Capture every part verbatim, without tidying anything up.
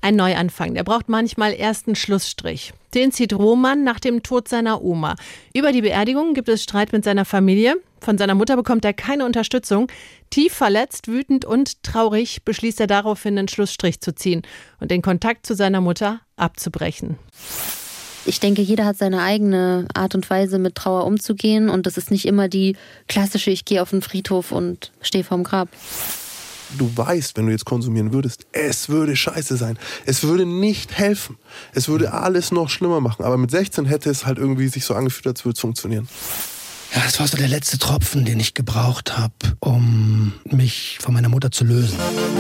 Ein Neuanfang, der braucht manchmal erst einen Schlussstrich. Den zieht Roman nach dem Tod seiner Oma. Über die Beerdigung gibt es Streit mit seiner Familie. Von seiner Mutter bekommt er keine Unterstützung. Tief verletzt, wütend und traurig beschließt er daraufhin, einen Schlussstrich zu ziehen und den Kontakt zu seiner Mutter abzubrechen. Ich denke, jeder hat seine eigene Art und Weise, mit Trauer umzugehen. Und das ist nicht immer die klassische, ich gehe auf den Friedhof und stehe vorm Grab. Du weißt, wenn du jetzt konsumieren würdest, es würde scheiße sein. Es würde nicht helfen. Es würde alles noch schlimmer machen. Aber mit sechzehn hätte es halt irgendwie sich so angefühlt, als würde es funktionieren. Ja, das war so der letzte Tropfen, den ich gebraucht habe, um mich von meiner Mutter zu lösen.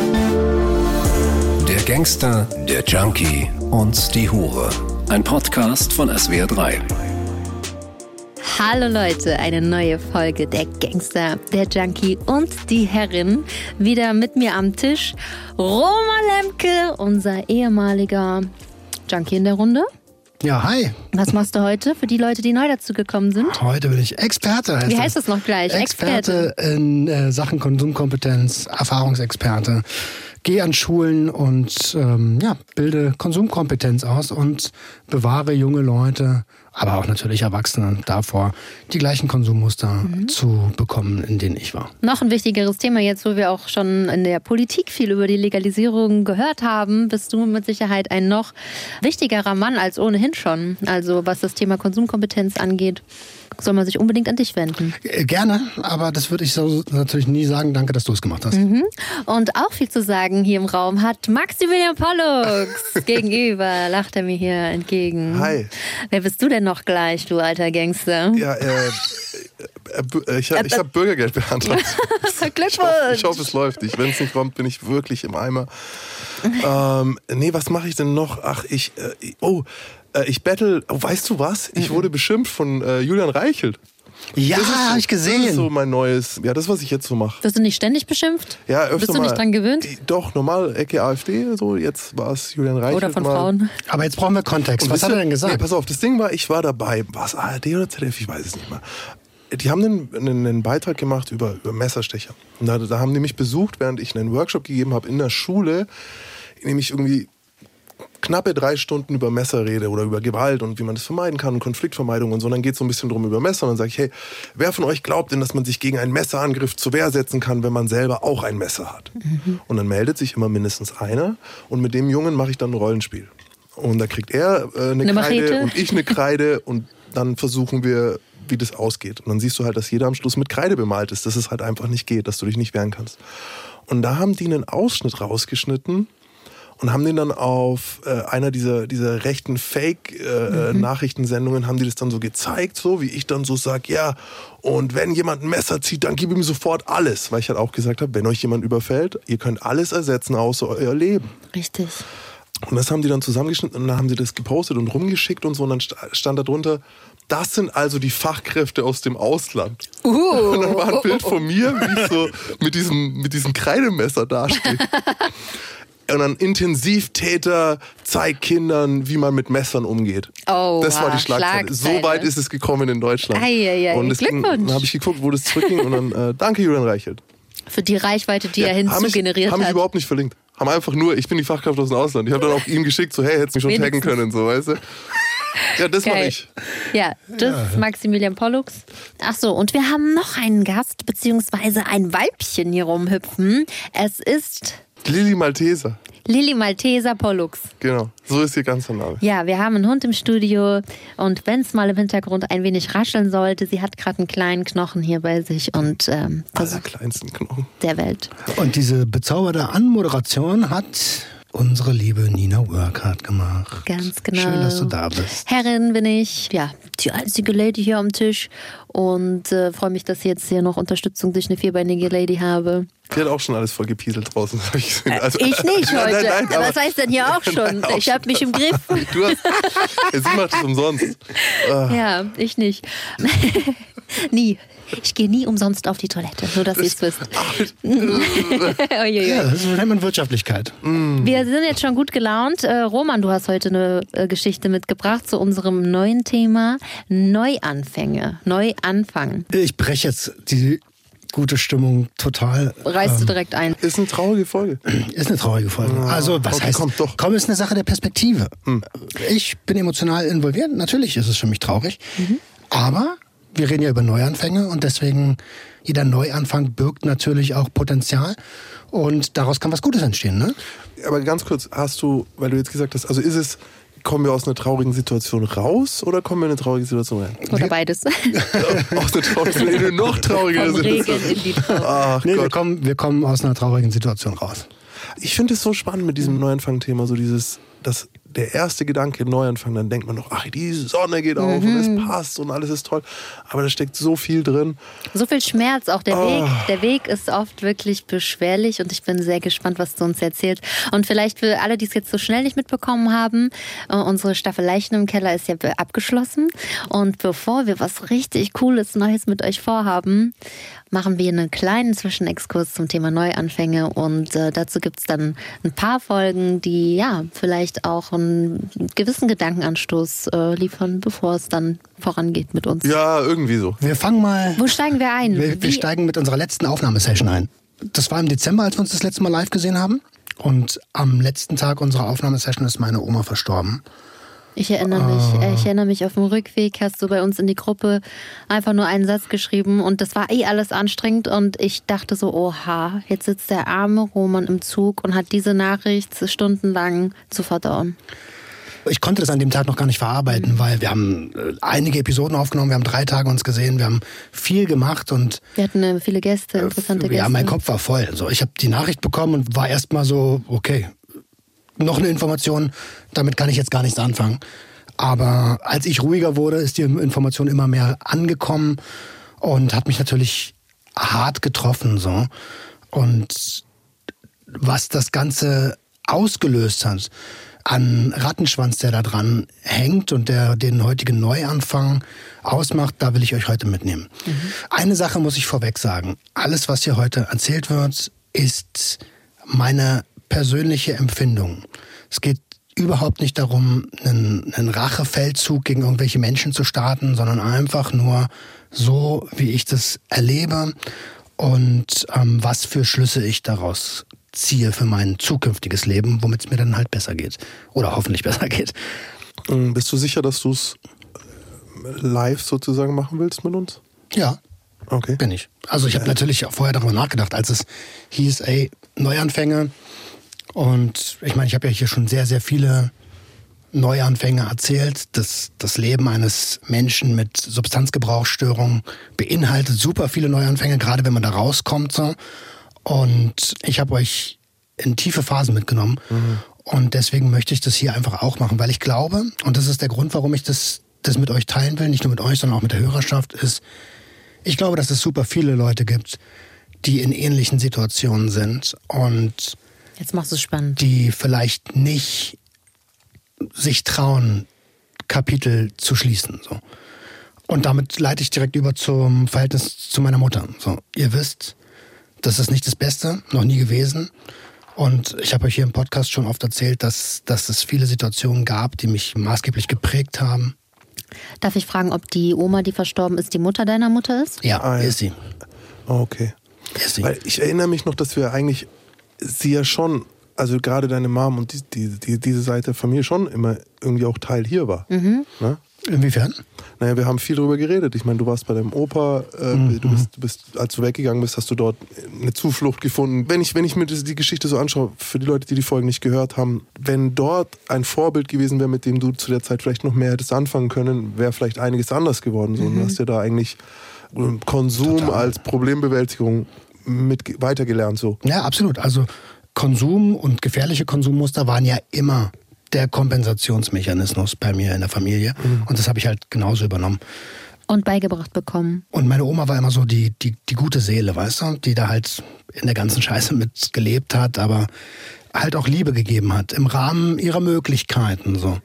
Der Gangster, der Junkie und die Hure. Ein Podcast von S W R drei. Hallo Leute, eine neue Folge der Gangster, der Junkie und die Herrin. Wieder mit mir am Tisch Roman Lemke, unser ehemaliger Junkie in der Runde. Ja, hi. Was machst du heute für die Leute, die neu dazu gekommen sind? Heute bin ich Experte. Heißt Wie heißt das noch gleich? Experte, Experte in äh, Sachen Konsumkompetenz, Erfahrungsexperte. Gehe an Schulen und ähm, ja, bilde Konsumkompetenz aus und bewahre junge Leute, aber auch natürlich Erwachsene davor, die gleichen Konsummuster mhm. zu bekommen, in denen ich war. Noch ein wichtigeres Thema jetzt, wo wir auch schon in der Politik viel über die Legalisierung gehört haben, bist du mit Sicherheit ein noch wichtigerer Mann als ohnehin schon. Also was das Thema Konsumkompetenz angeht, soll man sich unbedingt an dich wenden. Gerne, aber das würde ich so natürlich nie sagen. Danke, dass du es gemacht hast. Mhm. Und auch viel zu sagen hier im Raum hat Maximilian Pollux. Gegenüber lacht er mir hier entgegen. Hi. Wer bist du denn noch gleich, du alter Gangster? Ja, äh, äh, ich habe ich hab Bürgergeld beantragt. Glückwunsch. Ich hoffe, ich hoffe, es läuft. Wenn es nicht kommt, bin ich wirklich im Eimer. ähm, nee, was mache ich denn noch? Ach, ich, äh, oh, äh, ich battle, oh, weißt du was? Ich wurde beschimpft von äh, Julian Reichelt. Ja, so, habe ich gesehen. Das ist so mein neues, ja, das, was ich jetzt so mache. Wirst du nicht ständig beschimpft? Ja, öfter Bist du nicht mal. dran gewöhnt? Doch, normal, Ecke AfD, so, jetzt war es Julian Reichelt. Oder von mal. Frauen. Aber jetzt brauchen wir Kontext. Und was hat er denn gesagt? Nee, pass auf, das Ding war, ich war dabei, war es A R D oder Z D F, ich weiß es nicht mehr. Die haben einen, einen, einen Beitrag gemacht über, über Messerstecher. Und da, da haben die mich besucht, während ich einen Workshop gegeben habe in der Schule, in dem ich irgendwie knappe drei Stunden über Messer rede oder über Gewalt und wie man das vermeiden kann und Konfliktvermeidung und so. Und dann geht es so ein bisschen drum über Messer und dann sage ich, hey, wer von euch glaubt denn, dass man sich gegen einen Messerangriff zur Wehr setzen kann, wenn man selber auch ein Messer hat? Mhm. Und dann meldet sich immer mindestens einer und mit dem Jungen mache ich dann ein Rollenspiel. Und da kriegt er äh, eine, eine Kreide Machete. Und ich eine Kreide und dann versuchen wir, wie das ausgeht. Und dann siehst du halt, dass jeder am Schluss mit Kreide bemalt ist, dass es halt einfach nicht geht, dass du dich nicht wehren kannst. Und da haben die einen Ausschnitt rausgeschnitten und haben den dann auf äh, einer dieser, dieser rechten Fake-Nachrichtensendungen, äh, mhm. haben die das dann so gezeigt, so wie ich dann so sage, ja, und wenn jemand ein Messer zieht, dann gib ihm sofort alles. Weil ich halt auch gesagt habe, wenn euch jemand überfällt, ihr könnt alles ersetzen, außer euer Leben. Richtig. Und das haben die dann zusammengeschnitten und dann haben sie das gepostet und rumgeschickt und so und dann stand da drunter, das sind also die Fachkräfte aus dem Ausland. Uh. Und dann war ein Bild von mir, wie ich so mit diesem, mit diesem Kreidemesser dastehe. Und dann Intensivtäter zeigt Kindern, wie man mit Messern umgeht. Oh, das war die Schlagzeile. So weit ist es gekommen in Deutschland. Ei, ei, ei. Und Glückwunsch. Dann habe ich geguckt, wo das zurückging und dann äh, danke Julian Reichelt. Für die Reichweite, die ja, er hinzugeneriert hat. Haben mich überhaupt nicht verlinkt. Haben einfach nur, ich bin die Fachkraft aus dem Ausland. Ich habe dann auch ihm geschickt, so hey, hättest du mich schon taggen können, so, weißt du. Ja, das mache ich. Ja, das ist Maximilian Pollux. Ach so, und wir haben noch einen Gast, beziehungsweise ein Weibchen hier rumhüpfen. Es ist Lilly Malteser. Lilly Malteser Pollux. Genau, so ist ihr ganzer Name. Ja, wir haben einen Hund im Studio und wenn es mal im Hintergrund ein wenig rascheln sollte, sie hat gerade einen kleinen Knochen hier bei sich und ähm, allerkleinsten Knochen der Welt. Und diese bezaubernde Anmoderation hat unsere liebe Nina Workhardt gemacht. Ganz genau. Schön, dass du da bist. Herrin bin ich, ja, die einzige Lady hier am Tisch und äh, freue mich, dass ich jetzt hier noch Unterstützung durch eine vierbeinige Lady habe. Die hat auch schon alles voll gepieselt draußen. Hab ich gesehen. Also, ich nicht heute. Nein, nein, nein, was heißt denn hier auch schon? Nein, auch ich habe mich im Griff. Du hast, sie macht es umsonst. Ja, ich nicht. Nie. Ich gehe nie umsonst auf die Toilette, nur dass ihr es wisst. Ja, das nennt man Wirtschaftlichkeit. Wir sind jetzt schon gut gelaunt. Äh, Roman, du hast heute eine äh, Geschichte mitgebracht zu unserem neuen Thema Neuanfänge. Neuanfang. Ich breche jetzt die gute Stimmung, total. Reißt du direkt ein. Ist eine traurige Folge. Ist eine traurige Folge. Ja, also, was okay, heißt, komm, doch. komm, ist eine Sache der Perspektive. Hm. Ich bin emotional involviert, natürlich ist es für mich traurig, mhm. aber wir reden ja über Neuanfänge und deswegen, jeder Neuanfang birgt natürlich auch Potenzial und daraus kann was Gutes entstehen, ne? Aber ganz kurz, hast du, weil du jetzt gesagt hast, also ist es, kommen wir aus einer traurigen Situation raus oder kommen wir in eine traurige Situation rein? Oder beides. Aus einer traurigen, in eine noch traurigere Vom Situation. Regen in die Trauer. Ach Nee, Gott. wir kommen, wir kommen aus einer traurigen Situation raus. Ich finde es so spannend mit diesem Neuanfang-Thema, so dieses, dass der erste Gedanke Neuanfang, dann denkt man noch, ach, die Sonne geht auf mhm. und es passt und alles ist toll. Aber da steckt so viel drin. So viel Schmerz, auch der Oh. Weg. Der Weg ist oft wirklich beschwerlich und ich bin sehr gespannt, was du uns erzählst. Und vielleicht für alle, die es jetzt so schnell nicht mitbekommen haben, äh, unsere Staffel Leichen im Keller ist ja abgeschlossen. Und bevor wir was richtig Cooles, Neues mit euch vorhaben, machen wir einen kleinen Zwischenexkurs zum Thema Neuanfänge und äh, dazu gibt es dann ein paar Folgen, die ja vielleicht auch einen gewissen Gedankenanstoß äh, liefern, bevor es dann vorangeht mit uns. Ja, irgendwie so. Wir fangen mal... Wo steigen wir ein? Wir, wir steigen mit unserer letzten Aufnahmesession ein. Das war im Dezember, als wir uns das letzte Mal live gesehen haben. Und am letzten Tag unserer Aufnahmesession ist meine Oma verstorben. Ich erinnere mich, Ah. ich erinnere mich, auf dem Rückweg hast du bei uns in die Gruppe einfach nur einen Satz geschrieben und das war eh alles anstrengend und ich dachte so, oha, jetzt sitzt der arme Roman im Zug und hat diese Nachricht stundenlang zu verdauen. Ich konnte das an dem Tag noch gar nicht verarbeiten, mhm. weil wir haben äh, einige Episoden aufgenommen, wir haben drei Tage uns gesehen, wir haben viel gemacht und wir hatten äh, viele Gäste, interessante äh, Gäste. Ja, mein Kopf war voll. So, ich habe die Nachricht bekommen und war erstmal so, okay, noch eine Information, damit kann ich jetzt gar nichts anfangen. Aber als ich ruhiger wurde, ist die Information immer mehr angekommen und hat mich natürlich hart getroffen. So. Und was das Ganze ausgelöst hat an Rattenschwanz, der da dran hängt und der den heutigen Neuanfang ausmacht, da will ich euch heute mitnehmen. Mhm. Eine Sache muss ich vorweg sagen. Alles, was hier heute erzählt wird, ist meine persönliche Empfindung. Es geht überhaupt nicht darum, einen, einen Rachefeldzug gegen irgendwelche Menschen zu starten, sondern einfach nur so, wie ich das erlebe und ähm, was für Schlüsse ich daraus ziehe für mein zukünftiges Leben, womit es mir dann halt besser geht. Oder hoffentlich besser geht. Bist du sicher, dass du es live sozusagen machen willst mit uns? Ja. Okay. Bin ich. Also ich habe natürlich auch vorher darüber nachgedacht, als es hieß, ey, Neuanfänge. Und ich meine, ich habe ja hier schon sehr, sehr viele Neuanfänge erzählt. Das, das Leben eines Menschen mit Substanzgebrauchsstörung beinhaltet super viele Neuanfänge, gerade wenn man da rauskommt. So. Und ich habe euch in tiefe Phasen mitgenommen. Mhm. Und deswegen möchte ich das hier einfach auch machen, weil ich glaube, und das ist der Grund, warum ich das, das mit euch teilen will, nicht nur mit euch, sondern auch mit der Hörerschaft, ist, ich glaube, dass es super viele Leute gibt, die in ähnlichen Situationen sind und jetzt machst du es spannend, die vielleicht nicht sich trauen, Kapitel zu schließen. So. Und damit leite ich direkt über zum Verhältnis zu meiner Mutter. So, ihr wisst, das ist nicht das Beste, noch nie gewesen. Und ich habe euch hier im Podcast schon oft erzählt, dass, dass es viele Situationen gab, die mich maßgeblich geprägt haben. Darf ich fragen, ob die Oma, die verstorben ist, die Mutter deiner Mutter ist? Ja, ah, ja. ist sie. Okay. Ist sie. Weil ich erinnere mich noch, dass wir eigentlich sie ja schon, also gerade deine Mom und die, die, die, diese Seite der Familie schon immer irgendwie auch Teil hier war. Mhm. Ne? Inwiefern? Naja, wir haben viel darüber geredet. Ich meine, du warst bei deinem Opa, äh, Mhm. du, bist, du bist, als du weggegangen bist, hast du dort eine Zuflucht gefunden. Wenn ich, wenn ich mir das, die Geschichte so anschaue, für die Leute, die die Folgen nicht gehört haben, wenn dort ein Vorbild gewesen wäre, mit dem du zu der Zeit vielleicht noch mehr hättest anfangen können, wäre vielleicht einiges anders geworden. So. Mhm. Und hast ja da eigentlich Konsum Total. als Problembewältigung mit weitergelernt. So. Ja, absolut. Also Konsum und gefährliche Konsummuster waren ja immer der Kompensationsmechanismus bei mir in der Familie. Mhm. Und das habe ich halt genauso übernommen. Und beigebracht bekommen. Und meine Oma war immer so die, die, die gute Seele, weißt du? Die da halt in der ganzen Scheiße mit gelebt hat, aber halt auch Liebe gegeben hat, im Rahmen ihrer Möglichkeiten, so.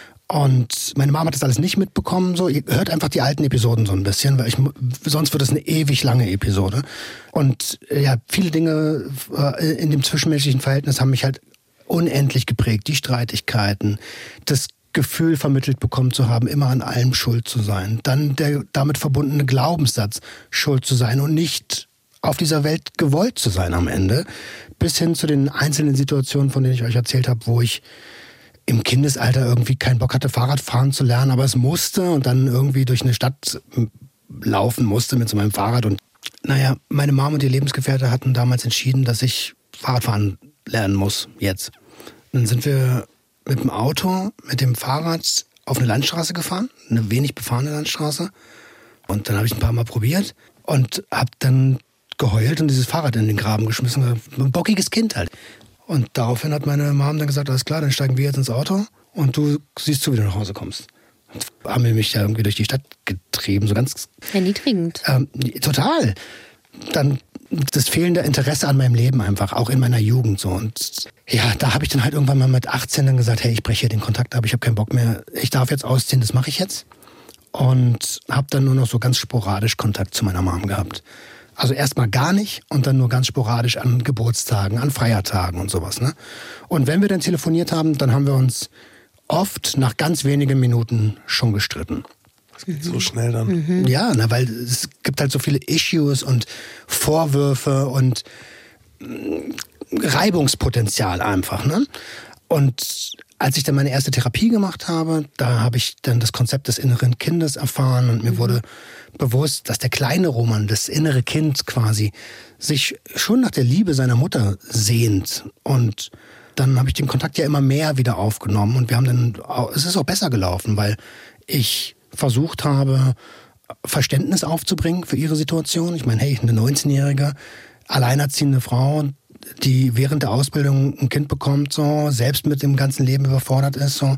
Und meine Mama hat das alles nicht mitbekommen, so. Ihr hört einfach die alten Episoden so ein bisschen, weil ich, sonst wird es eine ewig lange Episode. Und ja, viele Dinge äh, in dem zwischenmenschlichen Verhältnis haben mich halt unendlich geprägt. Die Streitigkeiten, das Gefühl vermittelt bekommen zu haben, immer an allem schuld zu sein. Dann der damit verbundene Glaubenssatz, schuld zu sein und nicht auf dieser Welt gewollt zu sein am Ende. Bis hin zu den einzelnen Situationen, von denen ich euch erzählt habe, wo ich im Kindesalter irgendwie keinen Bock hatte, Fahrrad fahren zu lernen, aber es musste und dann irgendwie durch eine Stadt laufen musste mit so meinem Fahrrad. Und naja, meine Mom und ihr Lebensgefährte hatten damals entschieden, dass ich Fahrradfahren lernen muss, jetzt. Dann sind wir mit dem Auto, mit dem Fahrrad auf eine Landstraße gefahren, eine wenig befahrene Landstraße. Und dann habe ich ein paar Mal probiert und habe dann geheult und dieses Fahrrad in den Graben geschmissen. Ein bockiges Kind halt. Und daraufhin hat meine Mom dann gesagt, alles klar, dann steigen wir jetzt ins Auto und du siehst zu, wie du nach Hause kommst. Und haben wir mich da irgendwie durch die Stadt getrieben, so ganz... Erniedrigend. Ähm, total. Dann das fehlende Interesse an meinem Leben einfach, auch in meiner Jugend so. Und ja, da habe ich dann halt irgendwann mal mit achtzehn dann gesagt, hey, ich breche hier den Kontakt ab, ich habe keinen Bock mehr, ich darf jetzt ausziehen, das mache ich jetzt. Und habe dann nur noch so ganz sporadisch Kontakt zu meiner Mom gehabt. Also erstmal gar nicht und dann nur ganz sporadisch an Geburtstagen, an Feiertagen und sowas. Ne? Und wenn wir dann telefoniert haben, dann haben wir uns oft nach ganz wenigen Minuten schon gestritten. Das geht so schnell dann. Mhm. Ja, na, weil es gibt halt so viele Issues und Vorwürfe und Reibungspotenzial einfach. Ne? Und als ich dann meine erste Therapie gemacht habe, da habe ich dann das Konzept des inneren Kindes erfahren und mir mhm. wurde bewusst, dass der kleine Roman, das innere Kind quasi, sich schon nach der Liebe seiner Mutter sehnt. Und dann habe ich den Kontakt ja immer mehr wieder aufgenommen und wir haben dann, es ist auch besser gelaufen, weil ich versucht habe, Verständnis aufzubringen für ihre Situation. Ich meine, hey, eine neunzehnjährige, alleinerziehende Frau, die während der Ausbildung ein Kind bekommt, so, selbst mit dem ganzen Leben überfordert ist, so.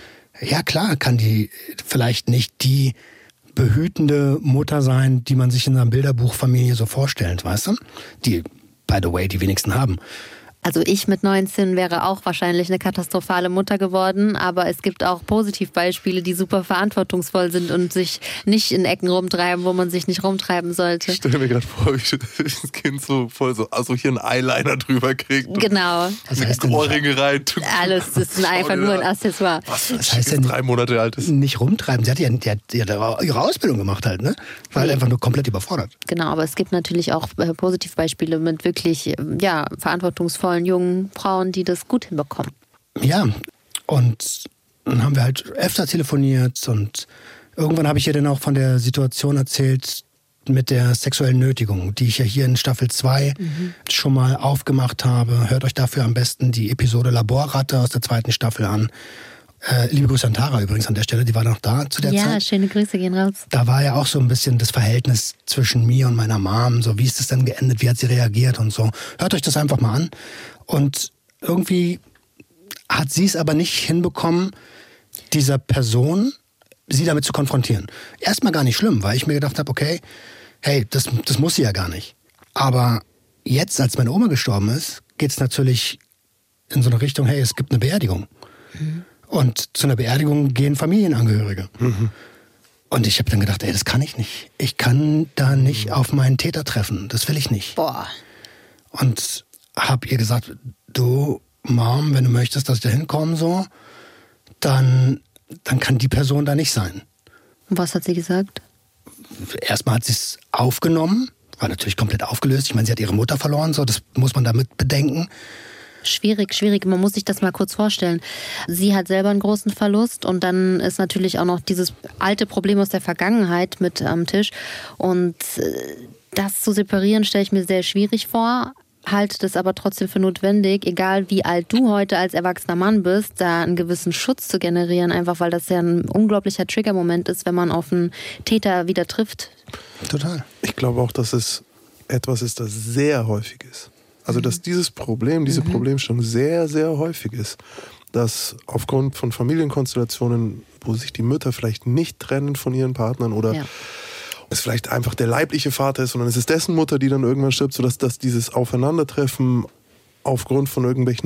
Ja, klar kann die vielleicht nicht die behütende Mutter sein, die man sich in einer Bilderbuchfamilie so vorstellt, weißt du? Die, by the way, die wenigsten haben. Also ich mit neunzehn wäre auch wahrscheinlich eine katastrophale Mutter geworden, aber es gibt auch Positivbeispiele, die super verantwortungsvoll sind und sich nicht in Ecken rumtreiben, wo man sich nicht rumtreiben sollte. Ich stelle mir gerade vor, wie das Kind so voll so, also hier einen Eyeliner drüber kriegt. Genau. Was heißt denn Ohrringe rein. Alles ist einfach nur ein Accessoire. Was, was heißt denn drei Monate alt ist? Nicht rumtreiben. Sie hat ja, die hat, die hat ihre Ausbildung gemacht halt, ne? War halt einfach nur komplett überfordert. Genau, aber es gibt natürlich auch Positivbeispiele mit wirklich, ja, verantwortungsvollen jungen Frauen, die das gut hinbekommen. Ja, und dann haben wir halt öfter telefoniert und irgendwann habe ich ihr dann auch von der Situation erzählt mit der sexuellen Nötigung, die ich ja hier in Staffel zwei mhm. schon mal aufgemacht habe. Hört euch dafür am besten die Episode Laborratte aus der zweiten Staffel an. Äh, liebe Grüße an Tara übrigens an der Stelle, die war noch da zu der ja, Zeit. Ja, schöne Grüße gehen raus. Da war ja auch so ein bisschen das Verhältnis zwischen mir und meiner Mom, so wie ist das denn geendet, wie hat sie reagiert und so. Hört euch das einfach mal an. Und irgendwie hat sie es aber nicht hinbekommen, dieser Person, sie damit zu konfrontieren. Erstmal gar nicht schlimm, weil ich mir gedacht habe, okay, hey, das, das muss sie ja gar nicht. Aber jetzt, als meine Oma gestorben ist, geht es natürlich in so eine Richtung, hey, es gibt eine Beerdigung. Mhm. Und zu einer Beerdigung gehen Familienangehörige. Mhm. Und ich habe dann gedacht, ey, das kann ich nicht. Ich kann da nicht mhm. auf meinen Täter treffen. Das will ich nicht. Boah. Und habe ihr gesagt, du, Mom, wenn du möchtest, dass ich da hinkomme, so, dann, dann kann die Person da nicht sein. Und was hat sie gesagt? Erstmal hat sie es aufgenommen, war natürlich komplett aufgelöst. Ich meine, sie hat ihre Mutter verloren, so, das muss man damit bedenken. Schwierig, schwierig. Man muss sich das mal kurz vorstellen. Sie hat selber einen großen Verlust und dann ist natürlich auch noch dieses alte Problem aus der Vergangenheit mit am Tisch. Und das zu separieren, stelle ich mir sehr schwierig vor. Halte das aber trotzdem für notwendig, egal wie alt du heute als erwachsener Mann bist, da einen gewissen Schutz zu generieren, einfach weil das ja ein unglaublicher Triggermoment ist, wenn man auf einen Täter wieder trifft. Total. Ich glaube auch, dass es etwas ist, das sehr häufig ist. Also, dass dieses Problem, diese mhm. Problemstellung sehr, sehr häufig ist. Dass aufgrund von Familienkonstellationen, wo sich die Mütter vielleicht nicht trennen von ihren Partnern oder ja. es vielleicht einfach der leibliche Vater ist, sondern es ist dessen Mutter, die dann irgendwann stirbt, sodass dass dieses Aufeinandertreffen aufgrund von irgendwelchen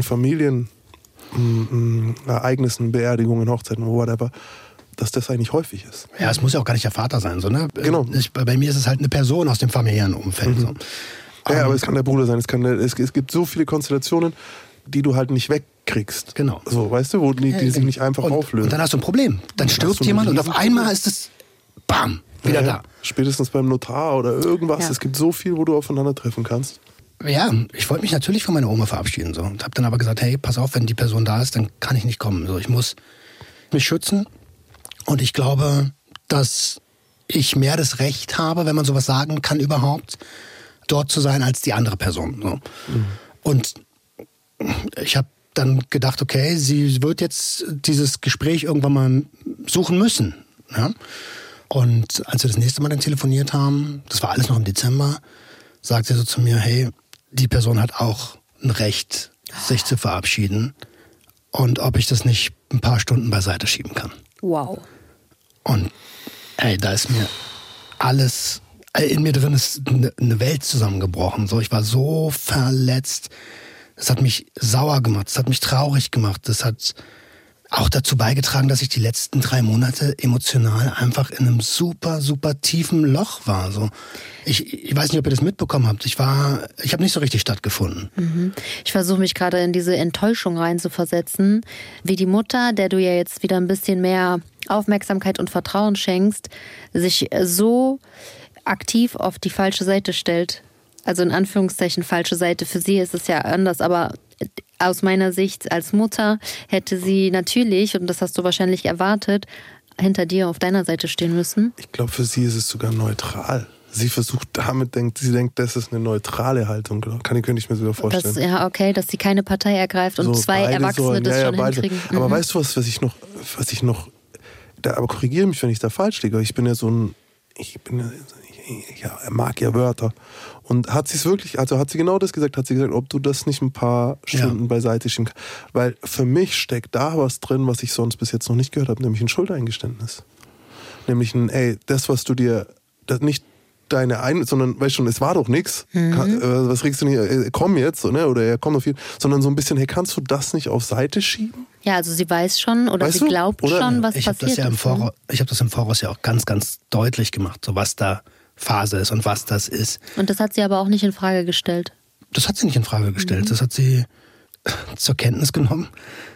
Familienereignissen, Beerdigungen, Hochzeiten, whatever, dass das eigentlich häufig ist. Ja, es muss ja auch gar nicht der Vater sein. So, ne? Genau. Ich, bei mir ist es halt eine Person aus dem familiären Umfeld. Mhm. So. Ja, aber es kann der Bruder sein, es, kann der, es, es gibt so viele Konstellationen, die du halt nicht wegkriegst. Genau. So, weißt du, wo die, die sich nicht einfach und, auflösen. Und dann hast du ein Problem. Dann stirbt jemand und auf einmal ist es BAM! wieder ja, da. Spätestens beim Notar oder irgendwas. Ja. Es gibt so viel, wo du aufeinandertreffen kannst. Ja, ich wollte mich natürlich von meiner Oma verabschieden so, und habe dann aber gesagt, hey, pass auf, wenn die Person da ist, dann kann ich nicht kommen. So, ich muss mich schützen und ich glaube, dass ich mehr das Recht habe, wenn man sowas sagen kann überhaupt, dort zu sein als die andere Person. So. Mhm. Und ich habe dann gedacht, okay, sie wird jetzt dieses Gespräch irgendwann mal suchen müssen. Ja? Und als wir das nächste Mal dann telefoniert haben, das war alles noch im Dezember, sagte sie so zu mir, hey, die Person hat auch ein Recht, sich zu verabschieden und ob ich das nicht ein paar Stunden beiseite schieben kann. Wow. Und ey, da ist mir alles, in mir drin ist eine Welt zusammengebrochen. So, ich war so verletzt. Das hat mich sauer gemacht, das hat mich traurig gemacht. Das hat auch dazu beigetragen, dass ich die letzten drei Monate emotional einfach in einem super, super tiefen Loch war. So, ich, ich weiß nicht, ob ihr das mitbekommen habt. Ich war, ich habe nicht so richtig stattgefunden. Mhm. Ich versuche mich gerade in diese Enttäuschung reinzuversetzen, wie die Mutter, der du ja jetzt wieder ein bisschen mehr Aufmerksamkeit und Vertrauen schenkst, sich so aktiv auf die falsche Seite stellt. Also in Anführungszeichen falsche Seite. Für sie ist es ja anders, aber aus meiner Sicht als Mutter hätte sie natürlich, und das hast du wahrscheinlich erwartet, hinter dir auf deiner Seite stehen müssen. Ich glaube, für sie ist es sogar neutral. Sie versucht damit, denkt, sie denkt, das ist eine neutrale Haltung. Kann ich, könnte ich mir sogar vorstellen. Das, ja, okay, dass sie keine Partei ergreift und so, zwei Erwachsene so, das ja, ja, schon beide. hinkriegen. Aber mhm. weißt du was, was ich noch, was ich noch, da, aber korrigiere mich, wenn ich da falsch liege. Ich bin ja so ein, ich bin ja, ja, er mag ja Wörter. Und hat sie es wirklich, also hat sie genau das gesagt, hat sie gesagt, ob du das nicht ein paar Stunden ja. beiseite schieben kannst. Weil für mich steckt da was drin, was ich sonst bis jetzt noch nicht gehört habe, nämlich ein Schuldeingeständnis. Nämlich ein, ey, das, was du dir, das nicht deine ein, sondern, weißt schon, es war doch nichts. Mhm. Äh, was regst du nicht, äh, komm jetzt, so, ne? Oder er kommt auf jeden, sondern so ein bisschen, hey, kannst du das nicht auf Seite schieben? Ja, also sie weiß schon oder weißt sie glaubt oder? schon, was ich passiert das ja ist. Im Voraus, ich habe das im Voraus ja auch ganz, ganz deutlich gemacht, so was da Phase ist und was das ist. Und das hat sie aber auch nicht in Frage gestellt? Das hat sie nicht in Frage gestellt. Mhm. Das hat sie zur Kenntnis genommen,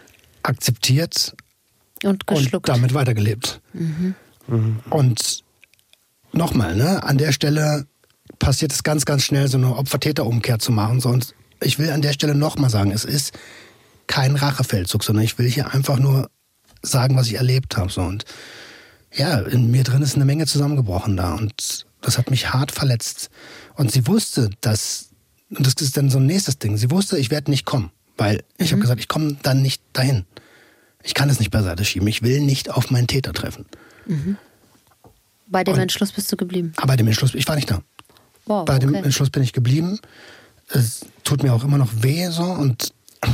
akzeptiert und geschluckt. Und damit weitergelebt. Mhm. Mhm. Und nochmal, ne, an der Stelle passiert es ganz, ganz schnell, so eine Opfer-Täter-Umkehr zu machen. So, und ich will an der Stelle nochmal sagen, es ist kein Rachefeldzug, sondern ich will hier einfach nur sagen, was ich erlebt habe. So. Und ja, in mir drin ist eine Menge zusammengebrochen da und das hat mich hart verletzt. Und sie wusste, dass, und das ist dann so ein nächstes Ding, sie wusste, ich werde nicht kommen, weil ich mhm. habe gesagt, ich komme dann nicht dahin. Ich kann es nicht beiseite schieben, ich will nicht auf meinen Täter treffen. Mhm. Bei dem und, Entschluss bist du geblieben? Aber bei dem Entschluss, ich war nicht da. Wow, bei dem okay. Entschluss bin ich geblieben. Es tut mir auch immer noch weh so und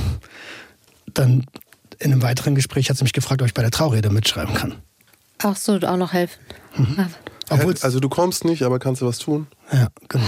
dann in einem weiteren Gespräch hat sie mich gefragt, ob ich bei der Traurede mitschreiben kann. Ach so, auch noch helfen. Mhm. Obwohl's, also du kommst nicht, aber kannst du was tun? Ja, genau.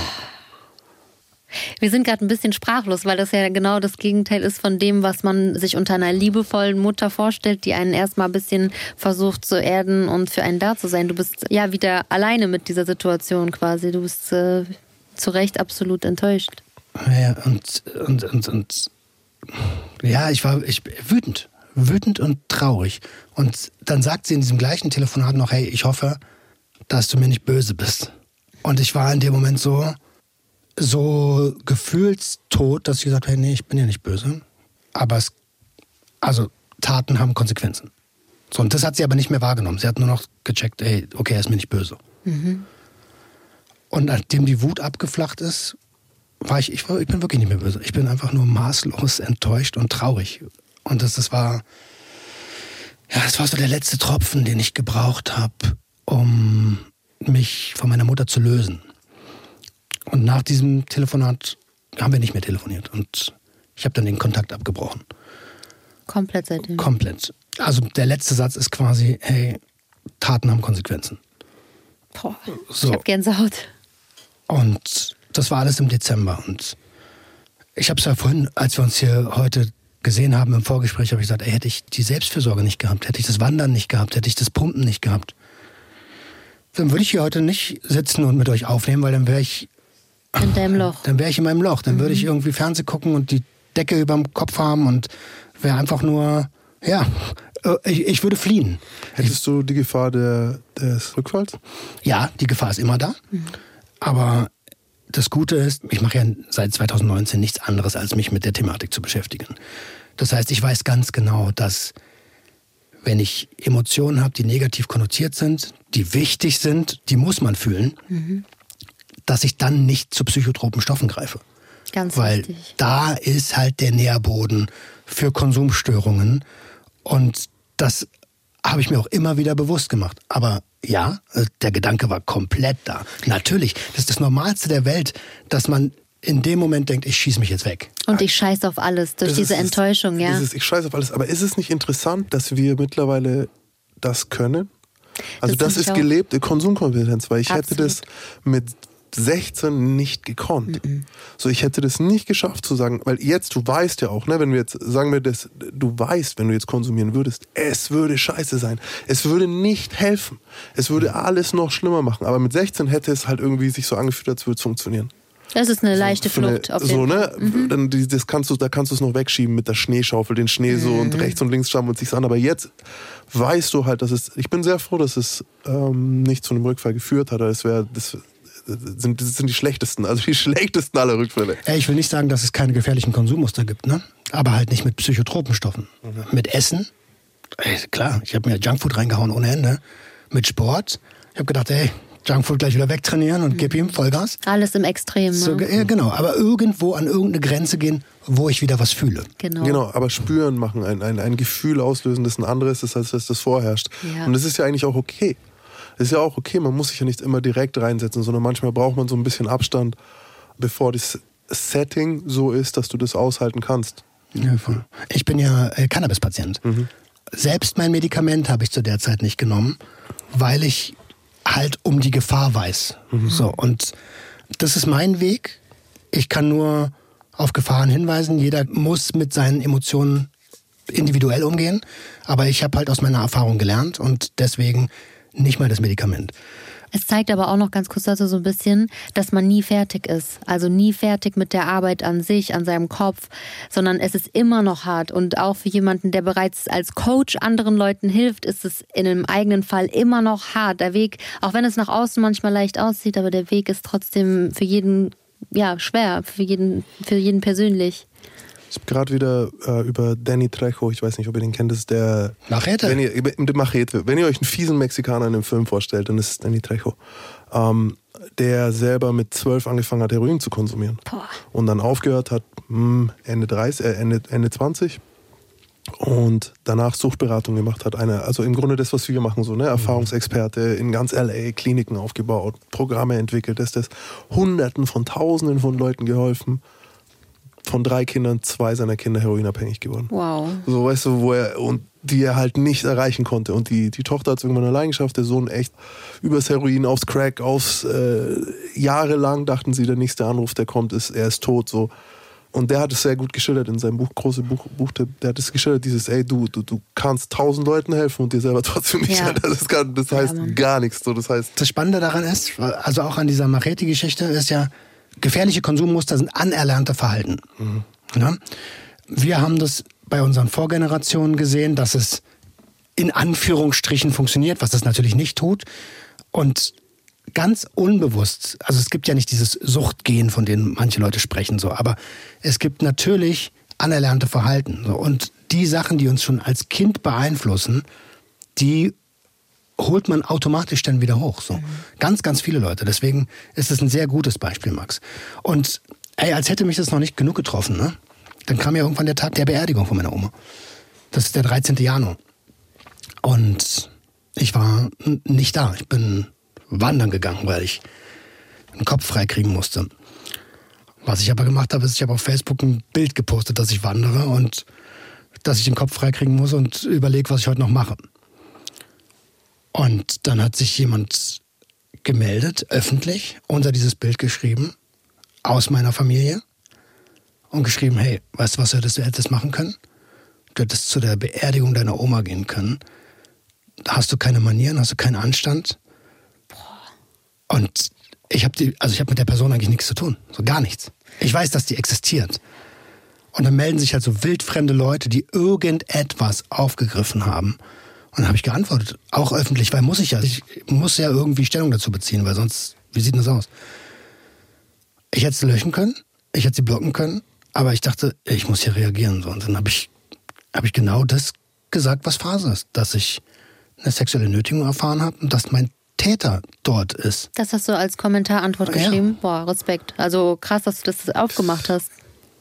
Wir sind gerade ein bisschen sprachlos, weil das ja genau das Gegenteil ist von dem, was man sich unter einer liebevollen Mutter vorstellt, die einen erstmal ein bisschen versucht zu erden und für einen da zu sein. Du bist ja wieder alleine mit dieser Situation quasi. Du bist äh, zu Recht absolut enttäuscht. Ja, und, und, und, und ja, ich war ich, wütend. Wütend und traurig. Und dann sagt sie in diesem gleichen Telefonat noch, hey, ich hoffe, dass du mir nicht böse bist. Und ich war in dem Moment so, so gefühlstot, dass ich gesagt habe, hey, nee, ich bin ja nicht böse. Aber es, also Taten haben Konsequenzen. So, und das hat sie aber nicht mehr wahrgenommen. Sie hat nur noch gecheckt, hey, okay, er ist mir nicht böse. Mhm. Und nachdem die Wut abgeflacht ist, war ich, ich, war, ich bin wirklich nicht mehr böse. Ich bin einfach nur maßlos enttäuscht und traurig. Und das, das war, ja, das war so der letzte Tropfen, den ich gebraucht habe, um mich von meiner Mutter zu lösen. Und nach diesem Telefonat haben wir nicht mehr telefoniert. Und ich habe dann den Kontakt abgebrochen. Komplett seitdem? Komplett. Also der letzte Satz ist quasi, hey, Taten haben Konsequenzen. Boah, so. Ich habe Gänsehaut. Und das war alles im Dezember. Und ich habe es ja vorhin, als wir uns hier heute gesehen haben im Vorgespräch, habe ich gesagt, ey, hätte ich die Selbstfürsorge nicht gehabt, hätte ich das Wandern nicht gehabt, hätte ich das Pumpen nicht gehabt, dann würde ich hier heute nicht sitzen und mit euch aufnehmen, weil dann wäre ich in deinem Loch. Dann wäre ich in meinem Loch. Dann mhm. würde ich irgendwie Fernsehen gucken und die Decke über dem Kopf haben und wäre einfach nur, ja, Ich, ich würde fliehen. Hättest du die Gefahr der, des Rückfalls? Ja, die Gefahr ist immer da. Mhm. Aber das Gute ist, ich mache ja seit zwanzig neunzehn nichts anderes, als mich mit der Thematik zu beschäftigen. Das heißt, ich weiß ganz genau, dass wenn ich Emotionen habe, die negativ konnotiert sind, die wichtig sind, die muss man fühlen, mhm. dass ich dann nicht zu psychotropen Stoffen greife. Ganz Weil wichtig. Da ist halt der Nährboden für Konsumstörungen. Und das habe ich mir auch immer wieder bewusst gemacht. Aber ja, der Gedanke war komplett da. Natürlich, das ist das Normalste der Welt, dass man in dem Moment denkt, ich schieße mich jetzt weg. Und ich scheiße auf alles durch das diese ist, Enttäuschung, ja. Dieses, ich scheiße auf alles. Aber ist es nicht interessant, dass wir mittlerweile das können? Also das, das ist gelebte Konsumkompetenz, weil ich Absolut. hätte das mit sechzehn nicht gekonnt. Mm-mm. So, ich hätte das nicht geschafft zu sagen, weil jetzt, du weißt ja auch, ne, wenn wir jetzt, sagen wir das, du weißt, wenn du jetzt konsumieren würdest, es würde scheiße sein. Es würde nicht helfen. Es würde alles noch schlimmer machen. Aber mit sechzehn hätte es halt irgendwie sich so angefühlt, als würde es funktionieren. Das ist eine leichte so, Flucht. Eine, auf so, jeden ne? Fall. Mhm. Dann, das kannst du, da kannst du es noch wegschieben mit der Schneeschaufel, den Schnee so mhm. und rechts und links schauen und sich's an. Aber jetzt weißt du halt, dass es, ich bin sehr froh, dass es ähm, nicht zu einem Rückfall geführt hat. Es wäre, das sind, das sind die schlechtesten, also die schlechtesten aller Rückfälle. Ich will nicht sagen, dass es keine gefährlichen Konsummuster gibt, ne? Aber halt nicht mit psychotropen Stoffen. Mhm. Mit Essen, ey, klar, ich habe mir Junkfood reingehauen ohne Ende. Mit Sport, ich habe gedacht, ey, Junkfood gleich wieder wegtrainieren und gib ihm Vollgas. Alles im Extrem. So, ne? Ja, genau, aber irgendwo an irgendeine Grenze gehen, wo ich wieder was fühle. Genau, genau aber spüren machen, ein, ein, ein Gefühl auslösen, das ein anderes ist, als das, das vorherrscht. Ja. Und das ist ja eigentlich auch okay. Das ist ja auch okay, man muss sich ja nicht immer direkt reinsetzen, sondern manchmal braucht man so ein bisschen Abstand, bevor das Setting so ist, dass du das aushalten kannst. Ja, voll. Ich bin ja äh, Cannabis-Patient. Mhm. Selbst mein Medikament habe ich zu der Zeit nicht genommen, weil ich halt um die Gefahr weiß. Mhm. So, und das ist mein Weg. Ich kann nur auf Gefahren hinweisen. Jeder muss mit seinen Emotionen individuell umgehen. Aber ich habe halt aus meiner Erfahrung gelernt und deswegen nicht mal das Medikament. Es zeigt aber auch noch ganz kurz dazu so ein bisschen, dass man nie fertig ist. Also nie fertig mit der Arbeit an sich, an seinem Kopf, sondern es ist immer noch hart. Und auch für jemanden, der bereits als Coach anderen Leuten hilft, ist es in einem eigenen Fall immer noch hart. Der Weg, auch wenn es nach außen manchmal leicht aussieht, aber der Weg ist trotzdem für jeden ja, schwer, für jeden, für jeden persönlich. Ich habe gerade wieder äh, über Danny Trejo, ich weiß nicht, ob ihr den kennt, das ist der Machete. Wenn ihr, Machete. Wenn ihr euch einen fiesen Mexikaner in einem Film vorstellt, dann ist es Danny Trejo, ähm, der selber mit zwölf angefangen hat, Heroin zu konsumieren. Boah. Und dann aufgehört hat, mh, Ende dreißig, äh, Ende, Ende zwanzig und danach Suchtberatung gemacht hat. Eine, also im Grunde das, was wir machen, so, ne? Erfahrungsexperte in ganz L A, Kliniken aufgebaut, Programme entwickelt, das, das Hunderten von Tausenden von Leuten geholfen. Von drei Kindern, zwei seiner Kinder heroinabhängig geworden. Wow. So, weißt du, wo er, und die er halt nicht erreichen konnte. Und die, die Tochter hat es irgendwann allein geschafft, der Sohn echt übers Heroin, aufs Crack, aufs, äh, jahrelang dachten sie, der nächste Anruf, der kommt, ist, er ist tot, so. Und der hat es sehr gut geschildert in seinem Buch, große Buch, Buchtipp, der hat es geschildert, dieses, ey, du, du, du kannst tausend Leuten helfen und dir selber trotzdem nicht. Ja. Das, ist gar, das heißt ja, gar nichts, so, das heißt. Das Spannende daran ist, also auch an dieser Machete-Geschichte, ist ja, gefährliche Konsummuster sind anerlernte Verhalten. Mhm. Ja? Wir haben das bei unseren Vorgenerationen gesehen, dass es in Anführungsstrichen funktioniert, was das natürlich nicht tut. Und ganz unbewusst, also es gibt ja nicht dieses Suchtgen, von dem manche Leute sprechen, so, aber es gibt natürlich anerlernte Verhalten. So. Und die Sachen, die uns schon als Kind beeinflussen, die holt man automatisch dann wieder hoch. So. Mhm. Ganz, ganz viele Leute. Deswegen ist es ein sehr gutes Beispiel, Max. Und ey, als hätte mich das noch nicht genug getroffen, ne? Dann kam ja irgendwann der Tag der Beerdigung von meiner Oma. Das ist der dreizehnten Januar. Und ich war nicht da. Ich bin wandern gegangen, weil ich den Kopf freikriegen musste. Was ich aber gemacht habe, ist, ich habe auf Facebook ein Bild gepostet, dass ich wandere und dass ich den Kopf freikriegen muss und überlege, was ich heute noch mache. Und dann hat sich jemand gemeldet, öffentlich, unter dieses Bild geschrieben, aus meiner Familie, und geschrieben, hey, weißt du, was du hättest, du hättest machen können? Du hättest zu der Beerdigung deiner Oma gehen können. Hast du keine Manieren, hast du keinen Anstand? Und ich habe die, also ich habe mit der Person eigentlich nichts zu tun, so gar nichts. Ich weiß, dass die existiert. Und dann melden sich halt so wildfremde Leute, die irgendetwas aufgegriffen haben. Und dann habe ich geantwortet, auch öffentlich, weil muss ich ja. Ich muss ja irgendwie Stellung dazu beziehen, weil sonst, wie sieht denn das aus? Ich hätte sie löschen können, ich hätte sie blocken können, aber ich dachte, ich muss hier reagieren. Und dann habe ich, hab ich genau das gesagt, was Phase ist. Dass ich eine sexuelle Nötigung erfahren habe und dass mein Täter dort ist. Das hast du als Kommentarantwort geschrieben? Ja. Boah, Respekt. Also krass, dass du das aufgemacht hast.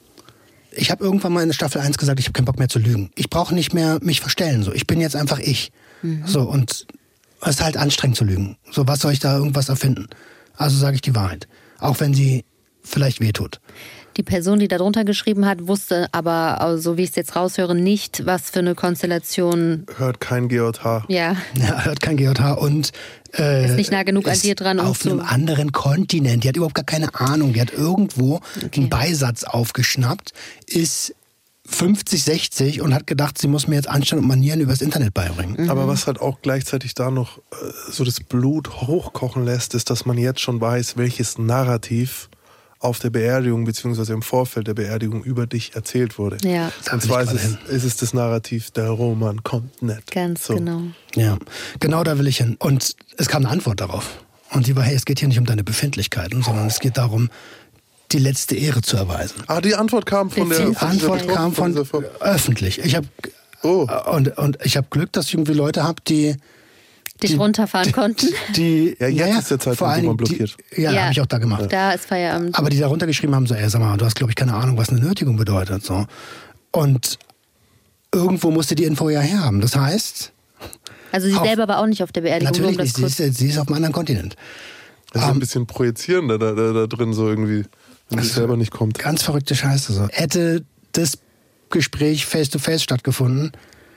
Ich habe irgendwann mal in Staffel eins gesagt, ich habe keinen Bock mehr zu lügen. Ich brauche nicht mehr mich verstellen. So. Ich bin jetzt einfach ich. Mhm. So, und es ist halt anstrengend zu lügen. So, was soll ich da irgendwas erfinden? Also sage ich die Wahrheit. Auch wenn sie vielleicht wehtut. Die Person, die da drunter geschrieben hat, wusste aber, so wie ich es jetzt raushöre, nicht, was für eine Konstellation... Hört kein G J H. Ja. Ja, hört kein G J H und... Äh, ist nicht nah genug an dir dran. Auf um einem zu... anderen Kontinent. Die hat überhaupt gar keine Ahnung. Die hat irgendwo okay. einen Beisatz aufgeschnappt, ist fünfzig, sechzig und hat gedacht, sie muss mir jetzt Anstand und Manieren übers Internet beibringen. Mhm. Aber was halt auch gleichzeitig da noch äh, so das Blut hochkochen lässt, ist, dass man jetzt schon weiß, welches Narrativ auf der Beerdigung bzw. im Vorfeld der Beerdigung über dich erzählt wurde. Ja. Und zwar ist es, ist es das Narrativ, der Roman kommt nicht. Ganz so. genau. Ja, genau da will ich hin. Und es kam eine Antwort darauf. Und die war, hey, es geht hier nicht um deine Befindlichkeiten, sondern oh. es geht darum, die letzte Ehre zu erweisen. Ah, die Antwort kam von der... Die von Antwort dieser, kam von, von öffentlich. Ich habe oh. und, und ich habe Glück, dass ich irgendwie Leute habe, die... dich die, runterfahren die, konnten. Die, ja, jetzt ja, ist der Zeitpunkt, wo man blockiert. Die, ja, ja. habe ich auch da gemacht. Da ist Feierabend. Aber die da runtergeschrieben haben, so, ey, sag mal, du hast, glaube ich, keine Ahnung, was eine Nötigung bedeutet. So. Und irgendwo musste die Info ja herhaben. Das heißt... Also sie auf, selber war auch nicht auf der Beerdigung. Natürlich nicht, sie ist, sie ist auf einem anderen Kontinent. Das ist um, ein bisschen Projizieren da, da, da drin, so irgendwie, wenn sie selber nicht kommt. Ganz verrückte Scheiße. So. Hätte das Gespräch face-to-face stattgefunden,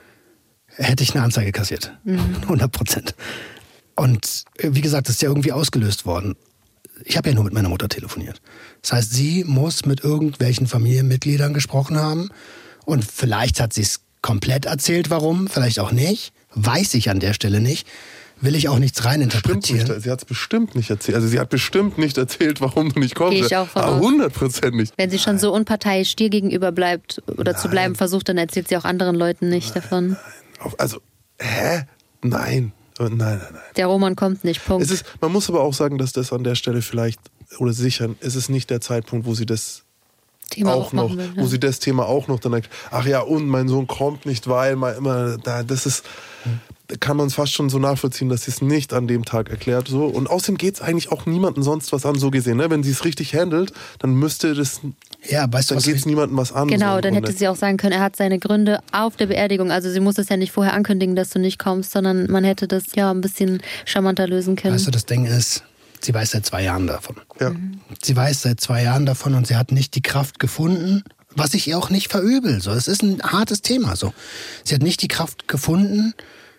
hätte ich eine Anzeige kassiert. Mhm. hundert Prozent. Und wie gesagt, das ist ja irgendwie ausgelöst worden. Ich habe ja nur mit meiner Mutter telefoniert. Das heißt, sie muss mit irgendwelchen Familienmitgliedern gesprochen haben. Und vielleicht hat sie es komplett erzählt, warum, vielleicht auch nicht. Weiß ich an der Stelle nicht. Will ich auch nichts reininterpretieren. Nicht. Sie hat es bestimmt nicht erzählt. Also sie hat bestimmt nicht erzählt, warum du nicht kommst. Gehe ich auch von aus. hundert Prozent nicht. Wenn sie schon so unparteiisch dir gegenüber bleibt oder Nein. zu bleiben versucht, dann erzählt sie auch anderen Leuten nicht Nein. davon. Nein. Also, hä? Nein. Nein, nein, nein. Der Roman kommt nicht, Punkt. Es ist, man muss aber auch sagen, dass das an der Stelle vielleicht, oder sicher, ist es nicht der Zeitpunkt, wo sie das Thema auch noch, will, ja. wo sie das Thema auch noch dann, ach ja, und mein Sohn kommt nicht, weil mal immer, da, das ist, kann man es fast schon so nachvollziehen, dass sie es nicht an dem Tag erklärt, so. Und außerdem geht es eigentlich auch niemandem sonst was an, so gesehen, ne? Wenn sie es richtig handelt, dann müsste das, ja, weißt du, dann geht es niemandem was an. Genau, so dann hätte sie auch sagen können, er hat seine Gründe auf der Beerdigung, also sie muss es ja nicht vorher ankündigen, dass du nicht kommst, sondern man hätte das ja ein bisschen charmanter lösen können. Weißt du, das Ding ist, sie weiß seit zwei Jahren davon. Ja. Sie weiß seit zwei Jahren davon und sie hat nicht die Kraft gefunden, was ich ihr auch nicht verübel. So, es ist ein hartes Thema. So, sie hat nicht die Kraft gefunden,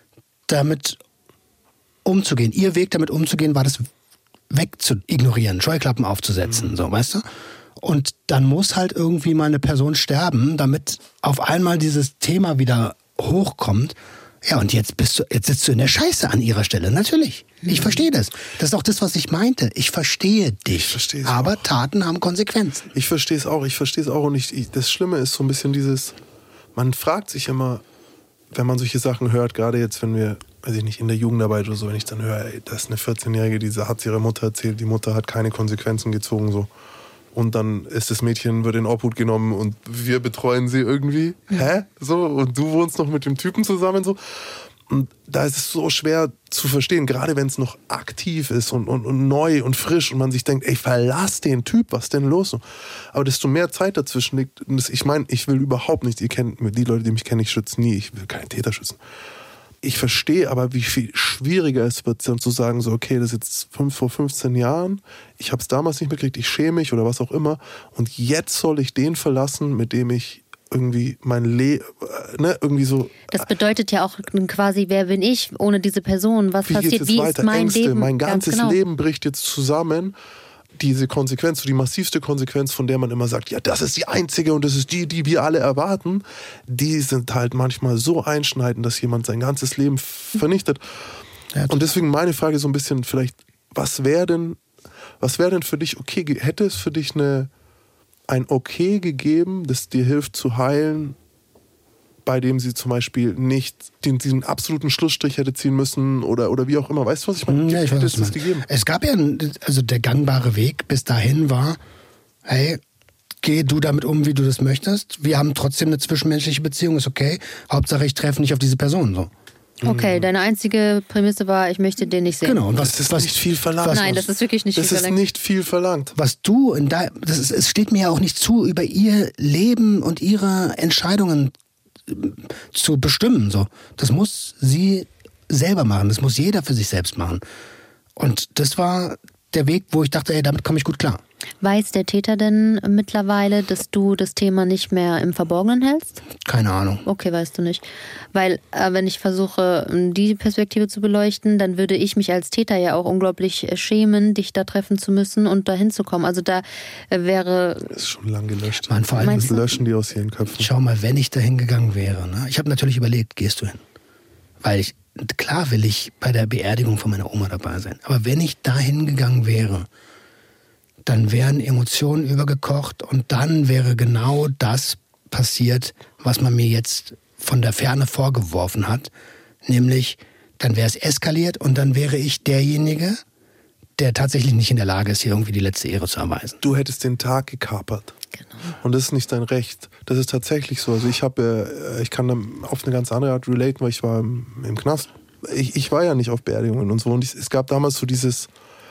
damit umzugehen. Ihr Weg, damit umzugehen, war das wegzuignorieren, Scheuklappen aufzusetzen. Mhm. So, weißt du? Und dann muss halt irgendwie mal eine Person sterben, damit auf einmal dieses Thema wieder hochkommt. Ja, und jetzt bist du, jetzt sitzt du in der Scheiße an ihrer Stelle. Natürlich. Ich verstehe das. Das ist auch das, was ich meinte. Ich verstehe dich. Ich verstehe es aber auch. Taten haben Konsequenzen. Ich verstehe es auch. Ich verstehe es auch. Und ich, ich, das Schlimme ist so ein bisschen dieses, man fragt sich immer, wenn man solche Sachen hört, gerade jetzt, wenn wir, weiß ich nicht, in der Jugendarbeit oder so, wenn ich dann höre, ey, das ist eine vierzehnjährige, die hat es ihrer Mutter erzählt, die Mutter hat keine Konsequenzen gezogen, so. Und dann ist das Mädchen, wird in Obhut genommen und wir betreuen sie irgendwie. Mhm. Hä? So, und du wohnst noch mit dem Typen zusammen, so. Und da ist es so schwer zu verstehen, gerade wenn es noch aktiv ist und, und, und neu und frisch und man sich denkt, ey, verlass den Typ, was denn los? Aber desto mehr Zeit dazwischen liegt, und das, ich meine, ich will überhaupt nicht, ihr kennt, die Leute, die mich kennen, ich schütze nie, ich will keinen Täter schützen. Ich verstehe aber, wie viel schwieriger es wird, dann zu sagen, so, okay, das ist jetzt fünf, vor fünfzehn Jahren, ich habe es damals nicht mitgekriegt, ich schäme mich oder was auch immer und jetzt soll ich den verlassen, mit dem ich irgendwie mein Leben, ne, irgendwie so. Das bedeutet ja auch quasi, wer bin ich ohne diese Person? Was wie passiert? Wie weiter? ist mein Ängste, Leben? Mein ganzes Ganz genau. Leben bricht jetzt zusammen. Diese Konsequenz, so die massivste Konsequenz, von der man immer sagt, ja, das ist die einzige und das ist die, die wir alle erwarten, die sind halt manchmal so einschneidend, dass jemand sein ganzes Leben vernichtet. Ja, und deswegen meine Frage so ein bisschen vielleicht, was wäre denn, was wäre denn für dich, okay, hätte es für dich eine ein Okay gegeben, das dir hilft zu heilen, bei dem sie zum Beispiel nicht den, diesen absoluten Schlussstrich hätte ziehen müssen oder, oder wie auch immer. Weißt du, was ich meine? Ja, ich weiß, was du meinst. Gegeben? Es gab ja, also der gangbare Weg bis dahin war, hey, geh du damit um, wie du das möchtest. Wir haben trotzdem eine zwischenmenschliche Beziehung, ist okay. Hauptsache, ich treffe nicht auf diese Person. So. Okay, deine einzige Prämisse war, ich möchte den nicht sehen. Genau. Und was, das ist was, nicht viel verlangt. was, Nein, das ist wirklich nicht das viel ist verlangt. nicht viel verlangt. was du in dein, das ist, es steht mir ja auch nicht zu, über ihr Leben und ihre Entscheidungen zu bestimmen. So. Das muss sie selber machen. Das muss jeder für sich selbst machen. Und das war der Weg, wo ich dachte, ey, damit komme ich gut klar. Weiß der Täter denn mittlerweile, dass du das Thema nicht mehr im Verborgenen hältst? Keine Ahnung. Okay, weißt du nicht. Weil, äh, wenn ich versuche, die Perspektive zu beleuchten, dann würde ich mich als Täter ja auch unglaublich schämen, dich da treffen zu müssen und da hinzukommen. Also da äh, wäre... Das ist schon lang gelöscht. Man, vor allem das löschen die aus ihren Köpfen. Schau mal, wenn ich da hingegangen wäre. Ne? Ich habe natürlich überlegt, gehst du hin? Weil ich, klar will ich bei der Beerdigung von meiner Oma dabei sein. Aber wenn ich da hingegangen wäre, dann wären Emotionen übergekocht und dann wäre genau das passiert, was man mir jetzt von der Ferne vorgeworfen hat. Nämlich, dann wäre es eskaliert und dann wäre ich derjenige, der tatsächlich nicht in der Lage ist, hier irgendwie die letzte Ehre zu erweisen. Du hättest den Tag gekapert. Genau. Und das ist nicht dein Recht. Das ist tatsächlich so. Also ich habe, ich kann auf eine ganz andere Art relaten, weil ich war im, im Knast. Ich, ich war ja nicht auf Beerdigungen und so. Und ich, es gab damals so dieses,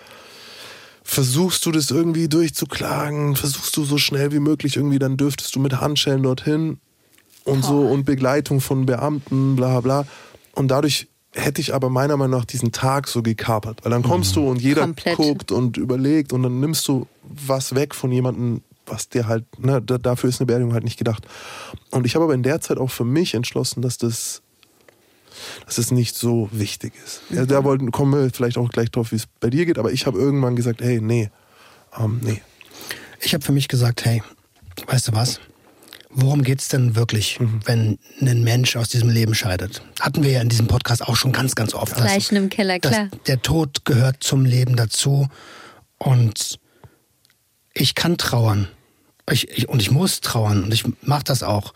versuchst du das irgendwie durchzuklagen, versuchst du so schnell wie möglich irgendwie, dann dürftest du mit Handschellen dorthin und so und Begleitung von Beamten, bla bla. Und dadurch hätte ich aber meiner Meinung nach diesen Tag so gekapert. Weil dann kommst mhm. du und jeder Komplett. guckt und überlegt und dann nimmst du was weg von jemandem, was dir halt, ne, dafür ist eine Beerdigung halt nicht gedacht. Und ich habe aber in der Zeit auch für mich entschlossen, dass das dass es nicht so wichtig ist. Ja, da wollten, kommen wir vielleicht auch gleich drauf, wie es bei dir geht, aber ich habe irgendwann gesagt, hey, nee, ähm, nee. Ich habe für mich gesagt, hey, weißt du was? Worum geht's denn wirklich, mhm. wenn ein Mensch aus diesem Leben scheidet? Hatten wir ja in diesem Podcast auch schon ganz, ganz oft. Leichen im Keller, klar. Der Tod gehört zum Leben dazu und ich kann trauern. Ich, ich, und ich muss trauern und ich mache das auch.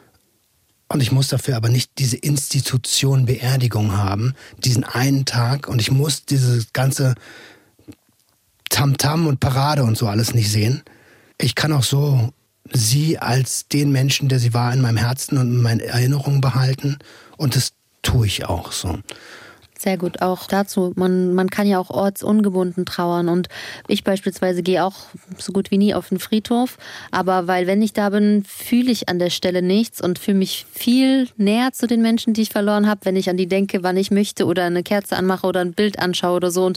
Und ich muss dafür aber nicht diese Institution Beerdigung haben, diesen einen Tag. Und ich muss dieses ganze Tamtam und Parade und so alles nicht sehen. Ich kann auch so sie als den Menschen, der sie war, in meinem Herzen und in meinen Erinnerungen behalten. Und das tue ich auch so. Sehr gut, auch dazu. Man, man kann ja auch ortsungebunden trauern und ich beispielsweise gehe auch so gut wie nie auf den Friedhof, aber weil wenn ich da bin, fühle ich an der Stelle nichts und fühle mich viel näher zu den Menschen, die ich verloren habe, wenn ich an die denke, wann ich möchte oder eine Kerze anmache oder ein Bild anschaue oder so. Und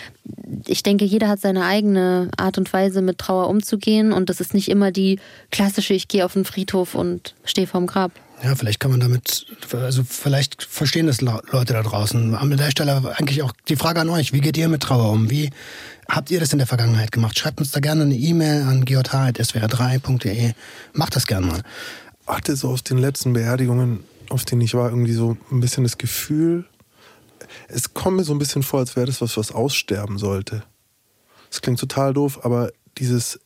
ich denke, jeder hat seine eigene Art und Weise, mit Trauer umzugehen und das ist nicht immer die klassische, ich gehe auf den Friedhof und stehe vorm Grab. Ja, vielleicht kann man damit, also vielleicht verstehen das Leute da draußen. An der Stelle eigentlich auch die Frage an euch, wie geht ihr mit Trauer um? Wie habt ihr das in der Vergangenheit gemacht? Schreibt uns da gerne eine E-Mail an g j h at s w r drei punkt d e. Macht das gerne mal. Hatte so auf den letzten Beerdigungen, auf denen ich war, irgendwie so ein bisschen das Gefühl, es kommt mir so ein bisschen vor, als wäre das was, was aussterben sollte. Das klingt total doof, aber dieses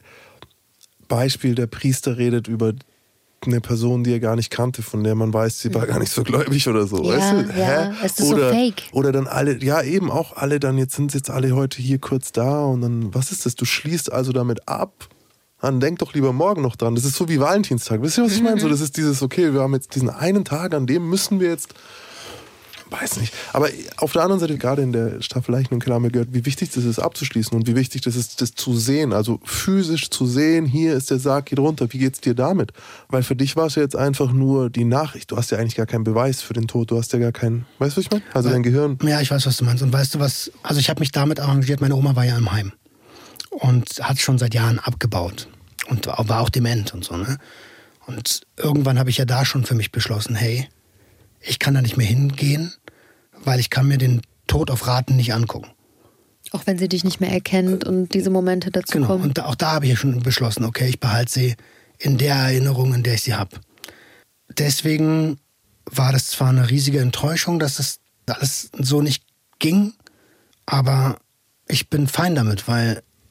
Beispiel, der Priester redet über eine Person, die er gar nicht kannte, von der man weiß, sie war gar nicht so gläubig oder so. Ja, weißt du? ja. Hä? Ist das oder, so fake? Oder dann alle, ja eben auch alle dann, jetzt sind jetzt alle heute hier kurz da und dann, was ist das? Du schließt also damit ab? Dann denk doch lieber morgen noch dran. Das ist so wie Valentinstag. Wisst ihr, was ich meine? So, das ist dieses, okay, wir haben jetzt diesen einen Tag, an dem müssen wir jetzt, weiß nicht. Aber auf der anderen Seite, gerade in der Staffel Leichen im Keller, haben wir gehört, wie wichtig das ist, abzuschließen und wie wichtig das ist, das zu sehen. Also physisch zu sehen, hier ist der Sarg, geht runter. Wie geht's dir damit? Weil für dich war es ja jetzt einfach nur die Nachricht. Du hast ja eigentlich gar keinen Beweis für den Tod. Du hast ja gar keinen, weißt du, was ich meine? Also dein Gehirn. Ja, ich weiß, was du meinst. Und weißt du was, also ich habe mich damit arrangiert, meine Oma war ja im Heim und hat schon seit Jahren abgebaut und war auch dement und so, ne? Und irgendwann habe ich ja da schon für mich beschlossen, hey, ich kann da nicht mehr hingehen, weil ich kann mir den Tod auf Raten nicht angucken. Auch wenn sie dich nicht mehr erkennt und diese Momente dazu genau. kommen. Und auch da habe ich ja schon beschlossen, okay, ich behalte sie in der Erinnerung, in der ich sie habe. Deswegen war das zwar eine riesige Enttäuschung, dass das alles so nicht ging, aber ich bin fein damit, weil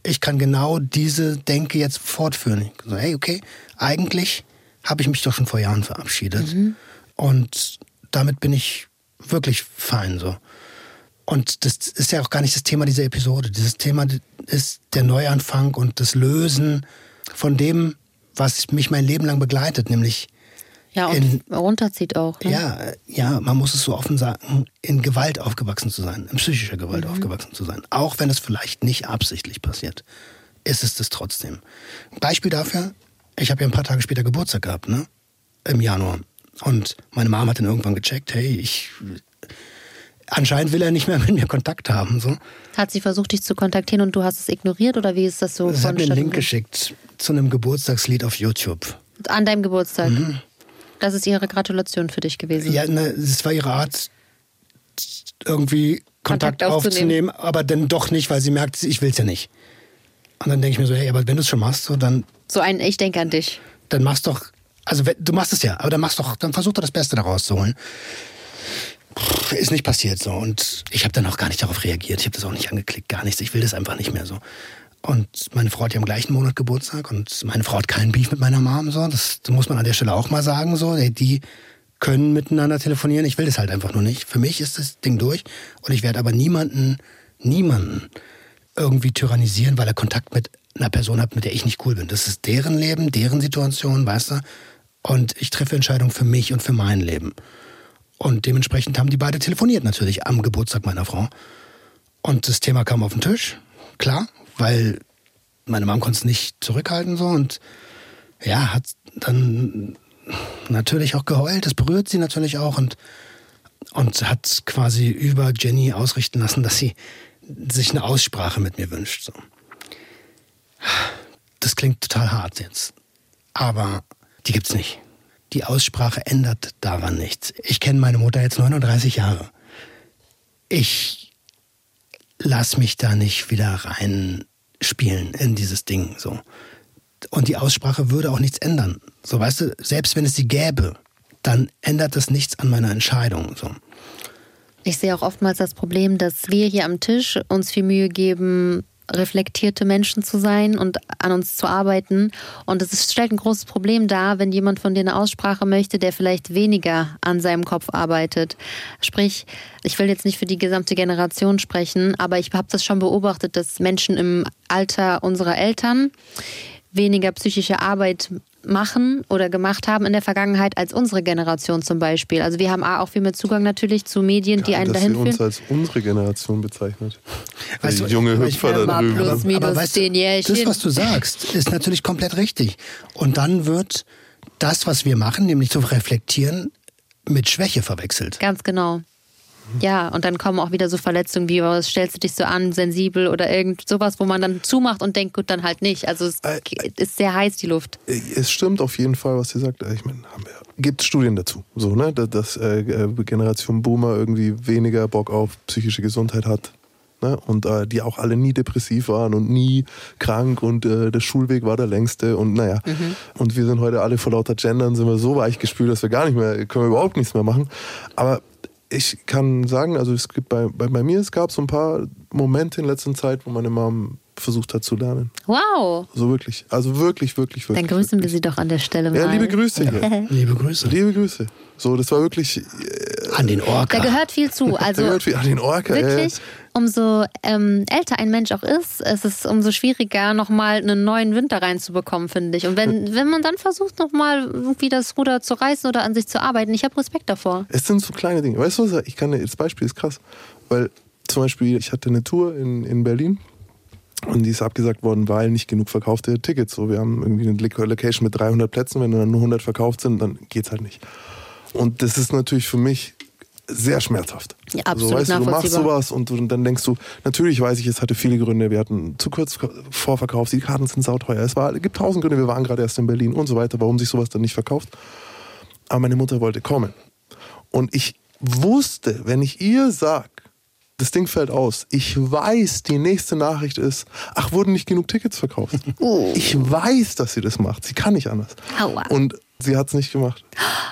ich kann genau diese Denke jetzt fortführen. Ich so, hey, okay, eigentlich habe ich mich doch schon vor Jahren verabschiedet. Mhm. Und damit bin ich wirklich fein so. Und das ist ja auch gar nicht das Thema dieser Episode. Dieses Thema ist der Neuanfang und das Lösen von dem, was mich mein Leben lang begleitet, nämlich ja, und in, runterzieht auch. Ne? Ja, ja, man muss es so offen sagen, in Gewalt aufgewachsen zu sein, in psychischer Gewalt mhm. aufgewachsen zu sein. Auch wenn es vielleicht nicht absichtlich passiert, ist es das trotzdem. Beispiel dafür, ich habe ja ein paar Tage später Geburtstag gehabt, ne? Im Januar. Und meine Mom hat dann irgendwann gecheckt, hey, ich... Anscheinend will er nicht mehr mit mir Kontakt haben. So. Hat sie versucht, dich zu kontaktieren und du hast es ignoriert? Oder wie ist das so? Sie hat mir einen Link geschickt zu einem Geburtstagslied auf YouTube. An deinem Geburtstag? Mhm. Das ist ihre Gratulation für dich gewesen? Ja, ne, es war ihre Art, irgendwie Kontakt, Kontakt aufzunehmen, aber dann doch nicht, weil sie merkt, ich will es ja nicht. Und dann denke ich mir so, hey, aber wenn du es schon machst, so dann... So ein Ich denke an dich. Dann machst doch... Also du machst es ja, aber dann machst doch, dann versuch doch das Beste daraus zu holen. Ist nicht passiert so. Und ich habe dann auch gar nicht darauf reagiert. Ich habe das auch nicht angeklickt, gar nichts. Ich will das einfach nicht mehr so. Und meine Frau hat ja im gleichen Monat Geburtstag und meine Frau hat keinen Beef mit meiner Mom. So. Das muss man an der Stelle auch mal sagen. So. Die können miteinander telefonieren. Ich will das halt einfach nur nicht. Für mich ist das Ding durch. Und ich werde aber niemanden, niemanden irgendwie tyrannisieren, weil er Kontakt mit einer Person hat, mit der ich nicht cool bin. Das ist deren Leben, deren Situation, weißt du? Und ich treffe Entscheidungen für mich und für mein Leben. Und dementsprechend haben die beide telefoniert natürlich am Geburtstag meiner Frau. Und das Thema kam auf den Tisch, klar, weil meine Mom konnte es nicht zurückhalten so und ja, hat dann natürlich auch geheult. Das berührt sie natürlich auch und, und hat quasi über Jenny ausrichten lassen, dass sie sich eine Aussprache mit mir wünscht. So. Das klingt total hart jetzt, aber die gibt's nicht. Die Aussprache ändert daran nichts. Ich kenne meine Mutter jetzt neununddreißig Jahre. Ich lass mich da nicht wieder reinspielen in dieses Ding. So. Und die Aussprache würde auch nichts ändern. So, weißt du, selbst wenn es sie gäbe, dann ändert das nichts an meiner Entscheidung. So. Ich sehe auch oftmals das Problem, dass wir hier am Tisch uns viel Mühe geben, reflektierte Menschen zu sein und an uns zu arbeiten. Und es stellt ein großes Problem dar, wenn jemand von dir eine Aussprache möchte, der vielleicht weniger an seinem Kopf arbeitet. Sprich, ich will jetzt nicht für die gesamte Generation sprechen, aber ich habe das schon beobachtet, dass Menschen im Alter unserer Eltern weniger psychische Arbeit machen oder gemacht haben in der Vergangenheit als unsere Generation zum Beispiel. Also wir haben auch viel mehr Zugang natürlich zu Medien, ja, die einen dahin führen. Dass sie uns als unsere Generation bezeichnet. Weißt die du, junge Hüpfer da drüben. Plus, minus aber weißt zehn Jährchen. Das, was du sagst, ist natürlich komplett richtig. Und dann wird das, was wir machen, nämlich zu reflektieren, mit Schwäche verwechselt. Ganz genau. Ja, und dann kommen auch wieder so Verletzungen wie, was stellst du dich so an, sensibel oder irgend sowas, wo man dann zumacht und denkt, gut, dann halt nicht. Also es äh, ist sehr heiß, die Luft. Es stimmt auf jeden Fall, was sie sagt. Ich meine, gibt es Studien dazu, so, ne? dass äh, Generation Boomer irgendwie weniger Bock auf psychische Gesundheit hat. Ne? Und äh, die auch alle nie depressiv waren und nie krank und äh, der Schulweg war der längste und naja. Mhm. Und wir sind heute alle vor lauter Gendern, sind wir so weichgespült, dass wir gar nicht mehr, können wir überhaupt nichts mehr machen. Aber ich kann sagen, also es gibt bei, bei, bei mir, es gab so ein paar Momente in letzter Zeit, wo meine Mom versucht hat zu lernen. Wow. So wirklich. Also wirklich, wirklich, wirklich. Dann grüßen wirklich. wir sie doch an der Stelle mal. Ja, liebe Grüße hier. Ja, liebe Grüße. Liebe Grüße. So, das war wirklich... Äh, an den Orca. Da gehört viel zu. Also da gehört viel an den Orca. Wirklich, ja. umso ähm, älter ein Mensch auch ist, es ist umso schwieriger, nochmal einen neuen Winter reinzubekommen, finde ich. Und wenn, wenn man dann versucht, nochmal irgendwie das Ruder zu reißen oder an sich zu arbeiten, ich habe Respekt davor. Es sind so kleine Dinge. Weißt du was, ich kann, das Beispiel ist krass. Weil zum Beispiel, ich hatte eine Tour in, in Berlin und die ist abgesagt worden, weil nicht genug verkaufte Tickets. So, wir haben irgendwie eine Location mit dreihundert Plätzen, wenn dann nur hundert verkauft sind, dann geht's halt nicht. Und das ist natürlich für mich sehr schmerzhaft. Ja, absolut so, weißt du, du machst nachvollziehbar. sowas und, du, und dann denkst du, natürlich weiß ich, es hatte viele Gründe, wir hatten zu kurz Vorverkauf, die Karten sind sauteuer, es war, gibt tausend Gründe, wir waren gerade erst in Berlin und so weiter, warum sich sowas dann nicht verkauft. Aber meine Mutter wollte kommen. Und ich wusste, wenn ich ihr sag, das Ding fällt aus, ich weiß, die nächste Nachricht ist, ach, wurden nicht genug Tickets verkauft. Uh. Ich weiß, dass sie das macht, sie kann nicht anders. Aua. Und sie hat es nicht gemacht.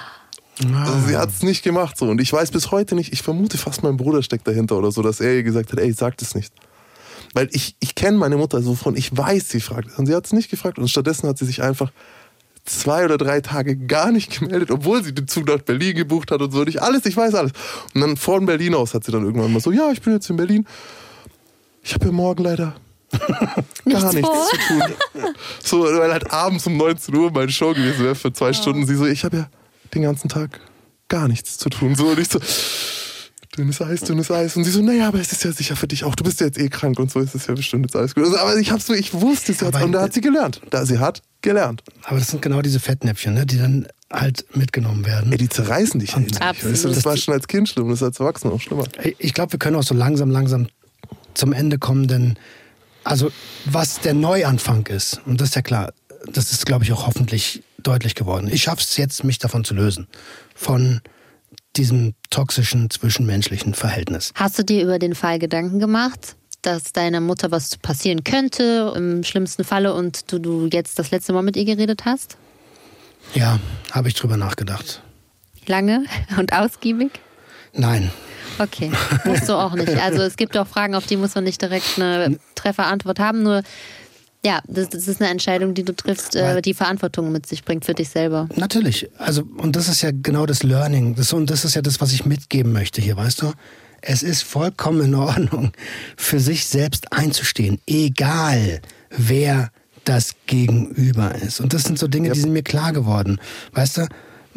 Also sie hat es nicht gemacht so. Und ich weiß bis heute nicht, ich vermute fast, mein Bruder steckt dahinter oder so, dass er ihr gesagt hat, ey, sag das nicht. Weil ich, ich kenne meine Mutter so von, ich weiß, sie fragt. Und sie hat es nicht gefragt. Und stattdessen hat sie sich einfach zwei oder drei Tage gar nicht gemeldet, obwohl sie den Zug nach Berlin gebucht hat und so. Und ich alles, ich weiß alles. Und dann von Berlin aus hat sie dann irgendwann mal so, ja, ich bin jetzt in Berlin. Ich habe ja morgen leider gar nichts, nichts zu tun. So, weil halt abends um neunzehn Uhr meine Show gewesen wäre für zwei oh. Stunden. Sie so, ich habe ja den ganzen Tag gar nichts zu tun. So, und ich so, dünnes Eis, dünnes Eis. Und sie so, naja, aber es ist ja sicher für dich auch. Du bist ja jetzt eh krank und so ist es ja bestimmt jetzt alles gut. Also, aber ich hab's so, ich wusste es jetzt. Und da hat sie gelernt. Da sie hat gelernt. Aber das sind genau diese Fettnäpfchen, ne, die dann halt mitgenommen werden. Ja, die zerreißen dich halt. Weißt du, das war schon als Kind schlimm, das ist als Erwachsener auch schlimmer. Ich glaube, wir können auch so langsam, langsam zum Ende kommen, denn also was der Neuanfang ist, und das ist ja klar, das ist, glaube ich, auch hoffentlich deutlich geworden. Ich schaffe es jetzt, mich davon zu lösen. Von diesem toxischen zwischenmenschlichen Verhältnis. Hast du dir über den Fall Gedanken gemacht, dass deiner Mutter was passieren könnte, im schlimmsten Falle, und du, du jetzt das letzte Mal mit ihr geredet hast? Ja, habe ich drüber nachgedacht. Lange und ausgiebig? Nein. Okay, musst du auch nicht. Also es gibt auch Fragen, auf die muss man nicht direkt eine Trefferantwort haben, nur ja, das, das ist eine Entscheidung, die du triffst, äh, die Verantwortung mit sich bringt für dich selber. Natürlich. Also, und das ist ja genau das Learning. Das, und das ist ja das, was ich mitgeben möchte hier, weißt du? Es ist vollkommen in Ordnung, für sich selbst einzustehen. Egal, wer das Gegenüber ist. Und das sind so Dinge, ja. die sind mir klar geworden. Weißt du?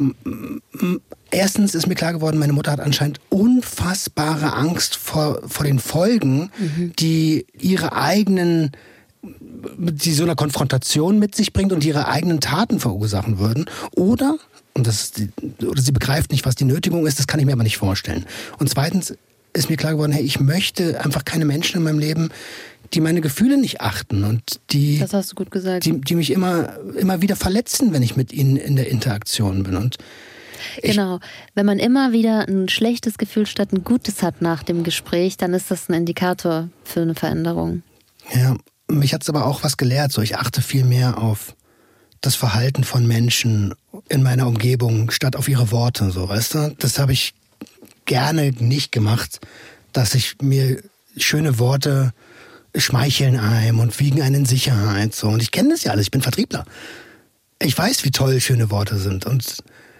Erstens ist mir klar geworden, meine Mutter hat anscheinend unfassbare Angst vor, vor den Folgen, mhm. die ihre eigenen die so eine Konfrontation mit sich bringt und ihre eigenen Taten verursachen würden. Oder, und das ist die, oder sie begreift nicht, was die Nötigung ist, das kann ich mir aber nicht vorstellen. Und zweitens ist mir klar geworden, hey, ich möchte einfach keine Menschen in meinem Leben, die meine Gefühle nicht achten und die, das hast du gut gesagt. die, die mich immer, immer wieder verletzen, wenn ich mit ihnen in der Interaktion bin. Und genau, wenn man immer wieder ein schlechtes Gefühl statt ein gutes hat nach dem Gespräch, dann ist das ein Indikator für eine Veränderung. Ja, mich hat es aber auch was gelehrt. So, ich achte viel mehr auf das Verhalten von Menschen in meiner Umgebung statt auf ihre Worte. So, weißt du? Das habe ich gerne nicht gemacht, dass ich mir schöne Worte schmeicheln einem und wiegen einen in Sicherheit. So. Und ich kenne das ja alles. Ich bin Vertriebler. Ich weiß, wie toll schöne Worte sind. Und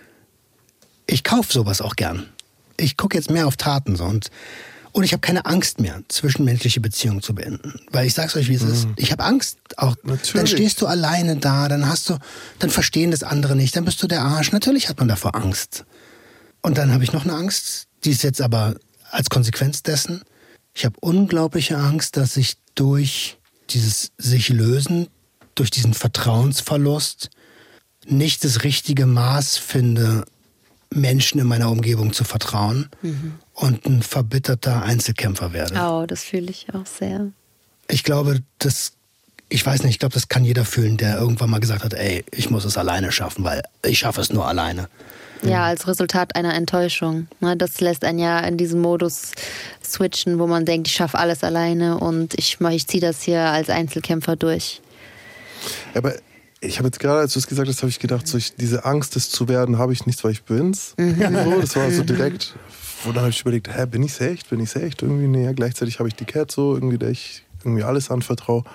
ich kaufe sowas auch gern. Ich gucke jetzt mehr auf Taten. So. Und Und ich habe keine Angst mehr, zwischenmenschliche Beziehungen zu beenden. Weil ich sag's euch, wie es mhm. ist. Ich habe Angst. Auch Natürlich. Dann stehst du alleine da, dann hast du, dann verstehen das andere nicht, dann bist du der Arsch. Natürlich hat man davor Angst. Und dann habe ich noch eine Angst, die ist jetzt aber als Konsequenz dessen. Ich habe unglaubliche Angst, dass ich durch dieses sich lösen, durch diesen Vertrauensverlust nicht das richtige Maß finde, Menschen in meiner Umgebung zu vertrauen mhm. und ein verbitterter Einzelkämpfer werde. Oh, das fühle ich auch sehr. Ich glaube, das, ich weiß nicht, ich glaube, das kann jeder fühlen, der irgendwann mal gesagt hat, ey, ich muss es alleine schaffen, weil ich schaffe es nur alleine. Ja, als Resultat einer Enttäuschung. Das lässt einen ja in diesen Modus switchen, wo man denkt, ich schaffe alles alleine und ich, ich ziehe das hier als Einzelkämpfer durch. Aber ich habe jetzt gerade, als du es gesagt hast, habe ich gedacht, so ich, diese Angst, es zu werden, habe ich nicht, weil ich bin's. Mhm. So, das war so direkt. Und dann habe ich überlegt, hä, bin ich's echt? Bin ich's echt? Irgendwie, nee, gleichzeitig habe ich die Cat so, irgendwie, der ich irgendwie alles anvertraue.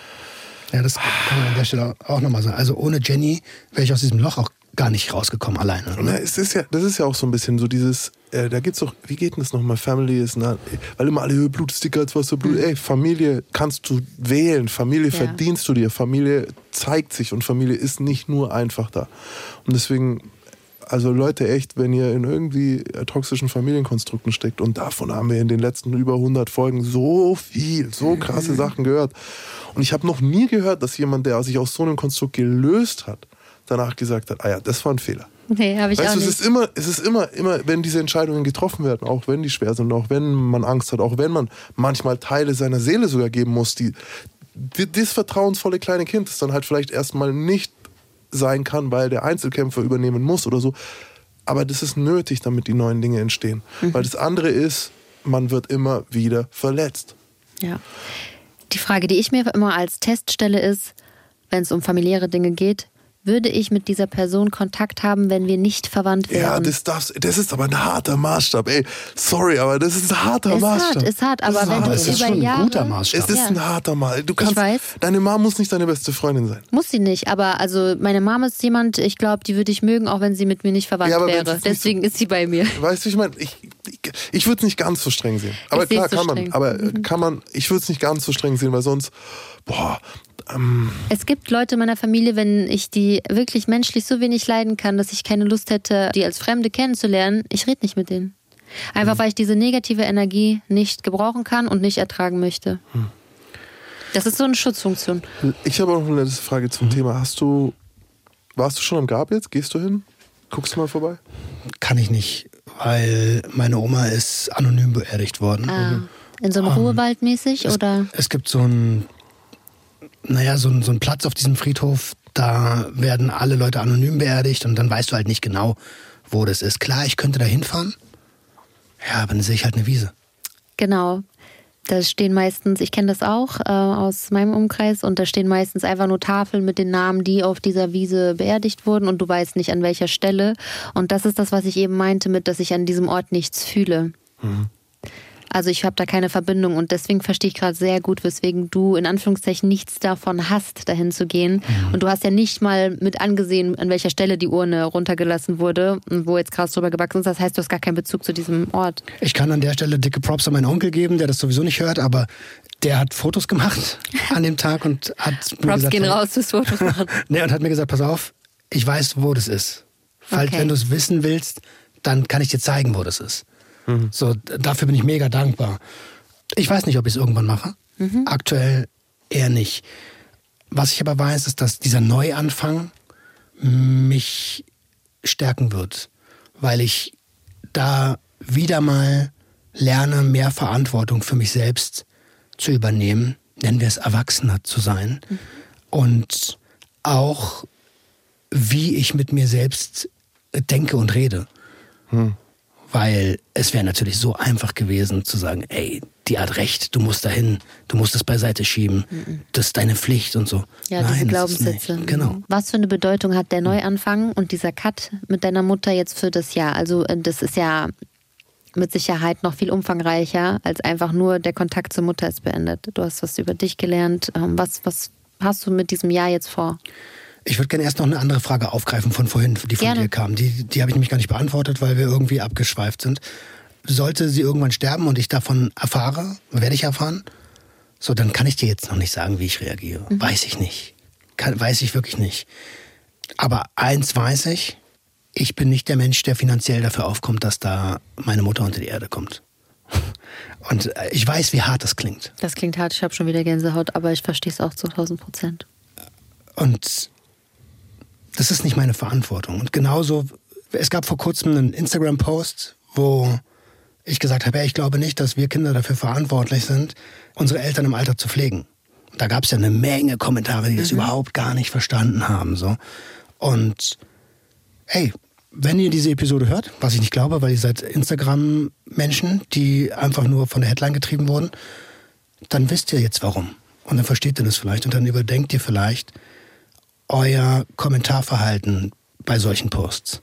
Ja, das kann man an der Stelle auch nochmal sagen. Also ohne Jenny wäre ich aus diesem Loch auch gar nicht rausgekommen alleine. Na, es ist ja, das ist ja auch so ein bisschen so dieses, äh, da gibt's doch, wie geht denn das nochmal, Family ist, na, weil immer alle, Blut ist dicker als Wasser, Blut, ey, Familie kannst du wählen, Familie ja. verdienst du dir, Familie zeigt sich und Familie ist nicht nur einfach da. Und deswegen, also Leute, echt, wenn ihr in irgendwie toxischen Familienkonstrukten steckt, und davon haben wir in den letzten über hundert Folgen so viel, so krasse Sachen gehört. Und ich habe noch nie gehört, dass jemand, der sich aus so einem Konstrukt gelöst hat, danach gesagt hat, ah ja, das war ein Fehler. Nee, habe ich weißt auch du, nicht. Es ist immer, es ist immer, immer, wenn diese Entscheidungen getroffen werden, auch wenn die schwer sind, auch wenn man Angst hat, auch wenn man manchmal Teile seiner Seele sogar geben muss, die, die das vertrauensvolle kleine Kind, das dann halt vielleicht erstmal nicht sein kann, weil der Einzelkämpfer übernehmen muss oder so. Aber das ist nötig, damit die neuen Dinge entstehen. Mhm. Weil das andere ist, man wird immer wieder verletzt. Ja. Die Frage, die ich mir immer als Test stelle, ist, wenn es um familiäre Dinge geht, würde ich mit dieser Person Kontakt haben, wenn wir nicht verwandt wären? Ja, das, darfst, das ist aber ein harter Maßstab. Ey, sorry, aber das ist ein harter ist Maßstab. Hart, ist hart, aber ist wenn hart. du Das ist über schon ein Jahre... guter Maßstab. Es ist Ja. ein harter Maßstab. Du kannst, Ich weiß. Deine Mom muss nicht deine beste Freundin sein. Muss sie nicht, aber also meine Mama ist jemand, ich glaube, die würde ich mögen, auch wenn sie mit mir nicht verwandt Ja, aber wenn wäre. sie nicht Deswegen ist sie bei mir. Weißt du, ich meine, ich, ich, ich würde es nicht ganz so streng sehen. Aber Ich seh's klar, so kann man. streng. Aber Mhm. kann man, ich würde es nicht ganz so streng sehen, weil sonst, boah, ähm, Es gibt Leute in meiner Familie, wenn ich die wirklich menschlich so wenig leiden kann, dass ich keine Lust hätte, die als Fremde kennenzulernen, ich rede nicht mit denen. Einfach Mhm. weil ich diese negative Energie nicht gebrauchen kann und nicht ertragen möchte. Mhm. Das ist so eine Schutzfunktion. ich habe auch noch eine letzte Frage zum Thema. Hast du, warst du schon am Grab jetzt? Gehst du hin? Guckst du mal vorbei? Kann ich nicht, weil meine Oma ist anonym beerdigt worden. Ah, in so einem Ruhewald mäßig Es, oder? es gibt so ein, naja, so ein, so ein Platz auf diesem Friedhof, da werden alle Leute anonym beerdigt und dann weißt du halt nicht genau, wo das ist. Klar, ich könnte da hinfahren, ja, aber dann sehe ich halt eine Wiese. Genau. Da stehen meistens, ich kenne das auch äh, aus meinem Umkreis, und da stehen meistens einfach nur Tafeln mit den Namen, die auf dieser Wiese beerdigt wurden, und du weißt nicht, an welcher Stelle. Und das ist das, was ich eben meinte mit, dass ich an diesem Ort nichts fühle. Mhm. Also ich habe da keine Verbindung, und deswegen verstehe ich gerade sehr gut, weswegen du in Anführungszeichen nichts davon hast, dahin zu gehen. Mhm. Und du hast ja nicht mal mit angesehen, an welcher Stelle die Urne runtergelassen wurde und wo jetzt Gras drüber gewachsen ist. Das heißt, du hast gar keinen Bezug zu diesem Ort. Ich kann an der Stelle dicke Props an meinen Onkel geben, der das sowieso nicht hört, aber der hat Fotos gemacht an dem Tag und hat mir Props gesagt, gehen raus fürs Fotos machen. nee, und hat mir gesagt, pass auf, ich weiß, wo das ist. Falls, Okay. wenn du es wissen willst, dann kann ich dir zeigen, wo das ist. Mhm. So, dafür bin ich mega dankbar. Ich weiß nicht, ob ich es irgendwann mache. Mhm. Aktuell eher nicht. Was ich aber weiß, ist, dass dieser Neuanfang mich stärken wird, weil ich da wieder mal lerne, mehr Verantwortung für mich selbst zu übernehmen, nennen wir es Erwachsener zu sein, mhm. und auch wie ich mit mir selbst denke und rede. Hm. Weil es wäre natürlich so einfach gewesen zu sagen, ey, die hat recht, du musst dahin, du musst das beiseite schieben, mhm. das ist deine Pflicht und so. Ja, Nein, diese das ist Glaubenssätze. nicht. Genau. Was für eine Bedeutung hat der Neuanfang und dieser Cut mit deiner Mutter jetzt für das Jahr? Also das ist ja mit Sicherheit noch viel umfangreicher als einfach nur der Kontakt zur Mutter ist beendet. Du hast was über dich gelernt. Was, was hast du mit diesem Jahr jetzt vor? Ich würde gerne erst noch eine andere Frage aufgreifen von vorhin, die von Gerne. dir kam. Die, die habe ich nämlich gar nicht beantwortet, weil wir irgendwie abgeschweift sind. Sollte sie irgendwann sterben und ich davon erfahre, werde ich erfahren, so, dann kann ich dir jetzt noch nicht sagen, wie ich reagiere. Mhm. Weiß ich nicht. Kann, weiß ich wirklich nicht. Aber eins weiß ich, ich bin nicht der Mensch, der finanziell dafür aufkommt, dass da meine Mutter unter die Erde kommt. Und ich weiß, wie hart das klingt. Das klingt hart, ich habe schon wieder Gänsehaut, aber ich verstehe es auch zu tausend Prozent. Und das ist nicht meine Verantwortung. Und genauso, es gab vor kurzem einen Instagram-Post, wo ich gesagt habe, ja, ich glaube nicht, dass wir Kinder dafür verantwortlich sind, unsere Eltern im Alter zu pflegen. Da gab es ja eine Menge Kommentare, die das mhm. überhaupt gar nicht verstanden haben. So. Und hey, wenn ihr diese Episode hört, was ich nicht glaube, weil ihr seid Instagram-Menschen, die einfach nur von der Headline getrieben wurden, dann wisst ihr jetzt warum. Und dann versteht ihr das vielleicht und dann überdenkt ihr vielleicht euer Kommentarverhalten bei solchen Posts.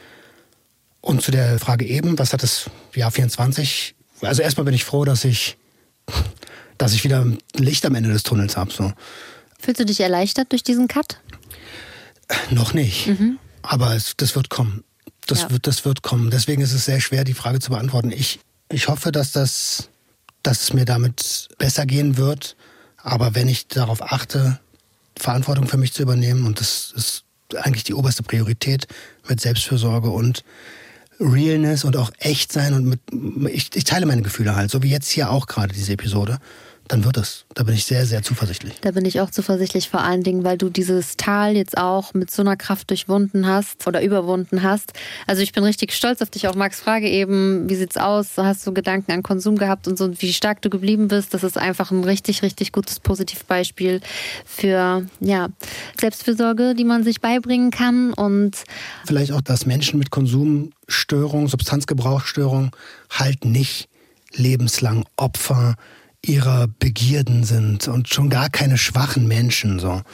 Und zu der Frage eben, was hat das Jahr vierundzwanzig? Also erstmal bin ich froh, dass ich, dass ich wieder ein Licht am Ende des Tunnels habe. So. Fühlst du dich erleichtert durch diesen Cut? Noch nicht, mhm. aber es, das wird kommen. Das, ja. wird, das wird kommen. Deswegen ist es sehr schwer, die Frage zu beantworten. Ich, ich hoffe, dass, das, dass es mir damit besser gehen wird. Aber wenn ich darauf achte, Verantwortung für mich zu übernehmen, und das ist eigentlich die oberste Priorität mit Selbstfürsorge und Realness und auch echt sein und mit, ich, ich teile meine Gefühle halt, so wie jetzt hier auch gerade diese Episode, dann wird es. Da bin ich sehr, sehr zuversichtlich. Da bin ich auch zuversichtlich, vor allen Dingen, weil du dieses Tal jetzt auch mit so einer Kraft durchwunden hast oder überwunden hast. Also ich bin richtig stolz auf dich, auch Max Frage eben, wie sieht's aus? Hast du Gedanken an Konsum gehabt und so, wie stark du geblieben bist? Das ist einfach ein richtig, richtig gutes Positivbeispiel für ja, Selbstfürsorge, die man sich beibringen kann. Und vielleicht auch, dass Menschen mit Konsumstörung, Substanzgebrauchsstörung halt nicht lebenslang Opfer ihrer Begierden sind und schon gar keine schwachen Menschen. So.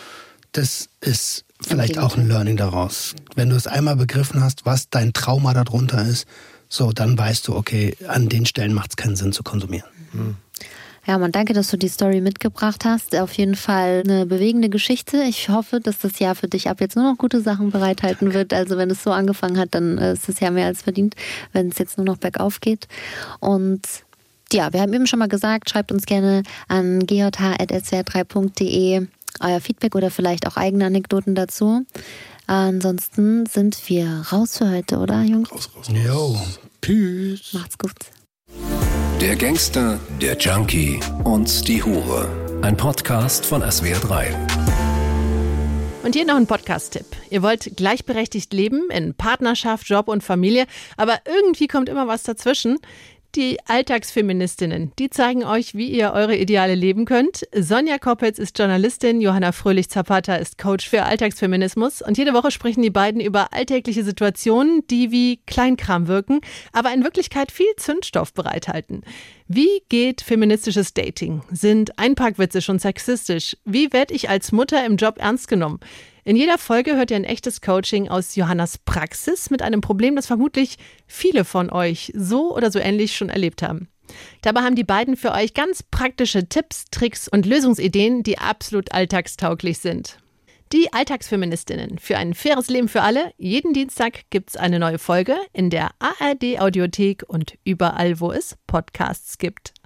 das ist vielleicht auch ein Learning daraus. Wenn du es einmal begriffen hast, was dein Trauma darunter ist, so, dann weißt du, okay, an den Stellen macht es keinen Sinn zu konsumieren. Mhm. Ja, man, danke, dass du die Story mitgebracht hast. Auf jeden Fall eine bewegende Geschichte. Ich hoffe, dass das Jahr für dich ab jetzt nur noch gute Sachen bereithalten wird. Also wenn es so angefangen hat, dann ist es ja mehr als verdient, wenn es jetzt nur noch bergauf geht. Und ja, wir haben eben schon mal gesagt, schreibt uns gerne an g j h at s w r drei punkt d e euer Feedback oder vielleicht auch eigene Anekdoten dazu. Ansonsten sind wir raus für heute, oder Jungs? Raus, raus, raus. Jo, tschüss. Macht's gut. Der Gangster, der Junkie und die Hure. Ein Podcast von S W R drei. Und hier noch ein Podcast-Tipp. Ihr wollt gleichberechtigt leben in Partnerschaft, Job und Familie, aber irgendwie kommt immer was dazwischen. Die Alltagsfeministinnen, die zeigen euch, wie ihr eure Ideale leben könnt. Sonja Koppitz ist Journalistin, Johanna Fröhlich-Zapata ist Coach für Alltagsfeminismus. Und jede Woche sprechen die beiden über alltägliche Situationen, die wie Kleinkram wirken, aber in Wirklichkeit viel Zündstoff bereithalten. Wie geht feministisches Dating? Sind Einparkwitze schon sexistisch? Wie werde ich als Mutter im Job ernst genommen? In jeder Folge hört ihr ein echtes Coaching aus Johannas Praxis mit einem Problem, das vermutlich viele von euch so oder so ähnlich schon erlebt haben. Dabei haben die beiden für euch ganz praktische Tipps, Tricks und Lösungsideen, die absolut alltagstauglich sind. Die Alltagsfeministinnen für ein faires Leben für alle. Jeden Dienstag gibt's eine neue Folge in der A R D Audiothek und überall, wo es Podcasts gibt.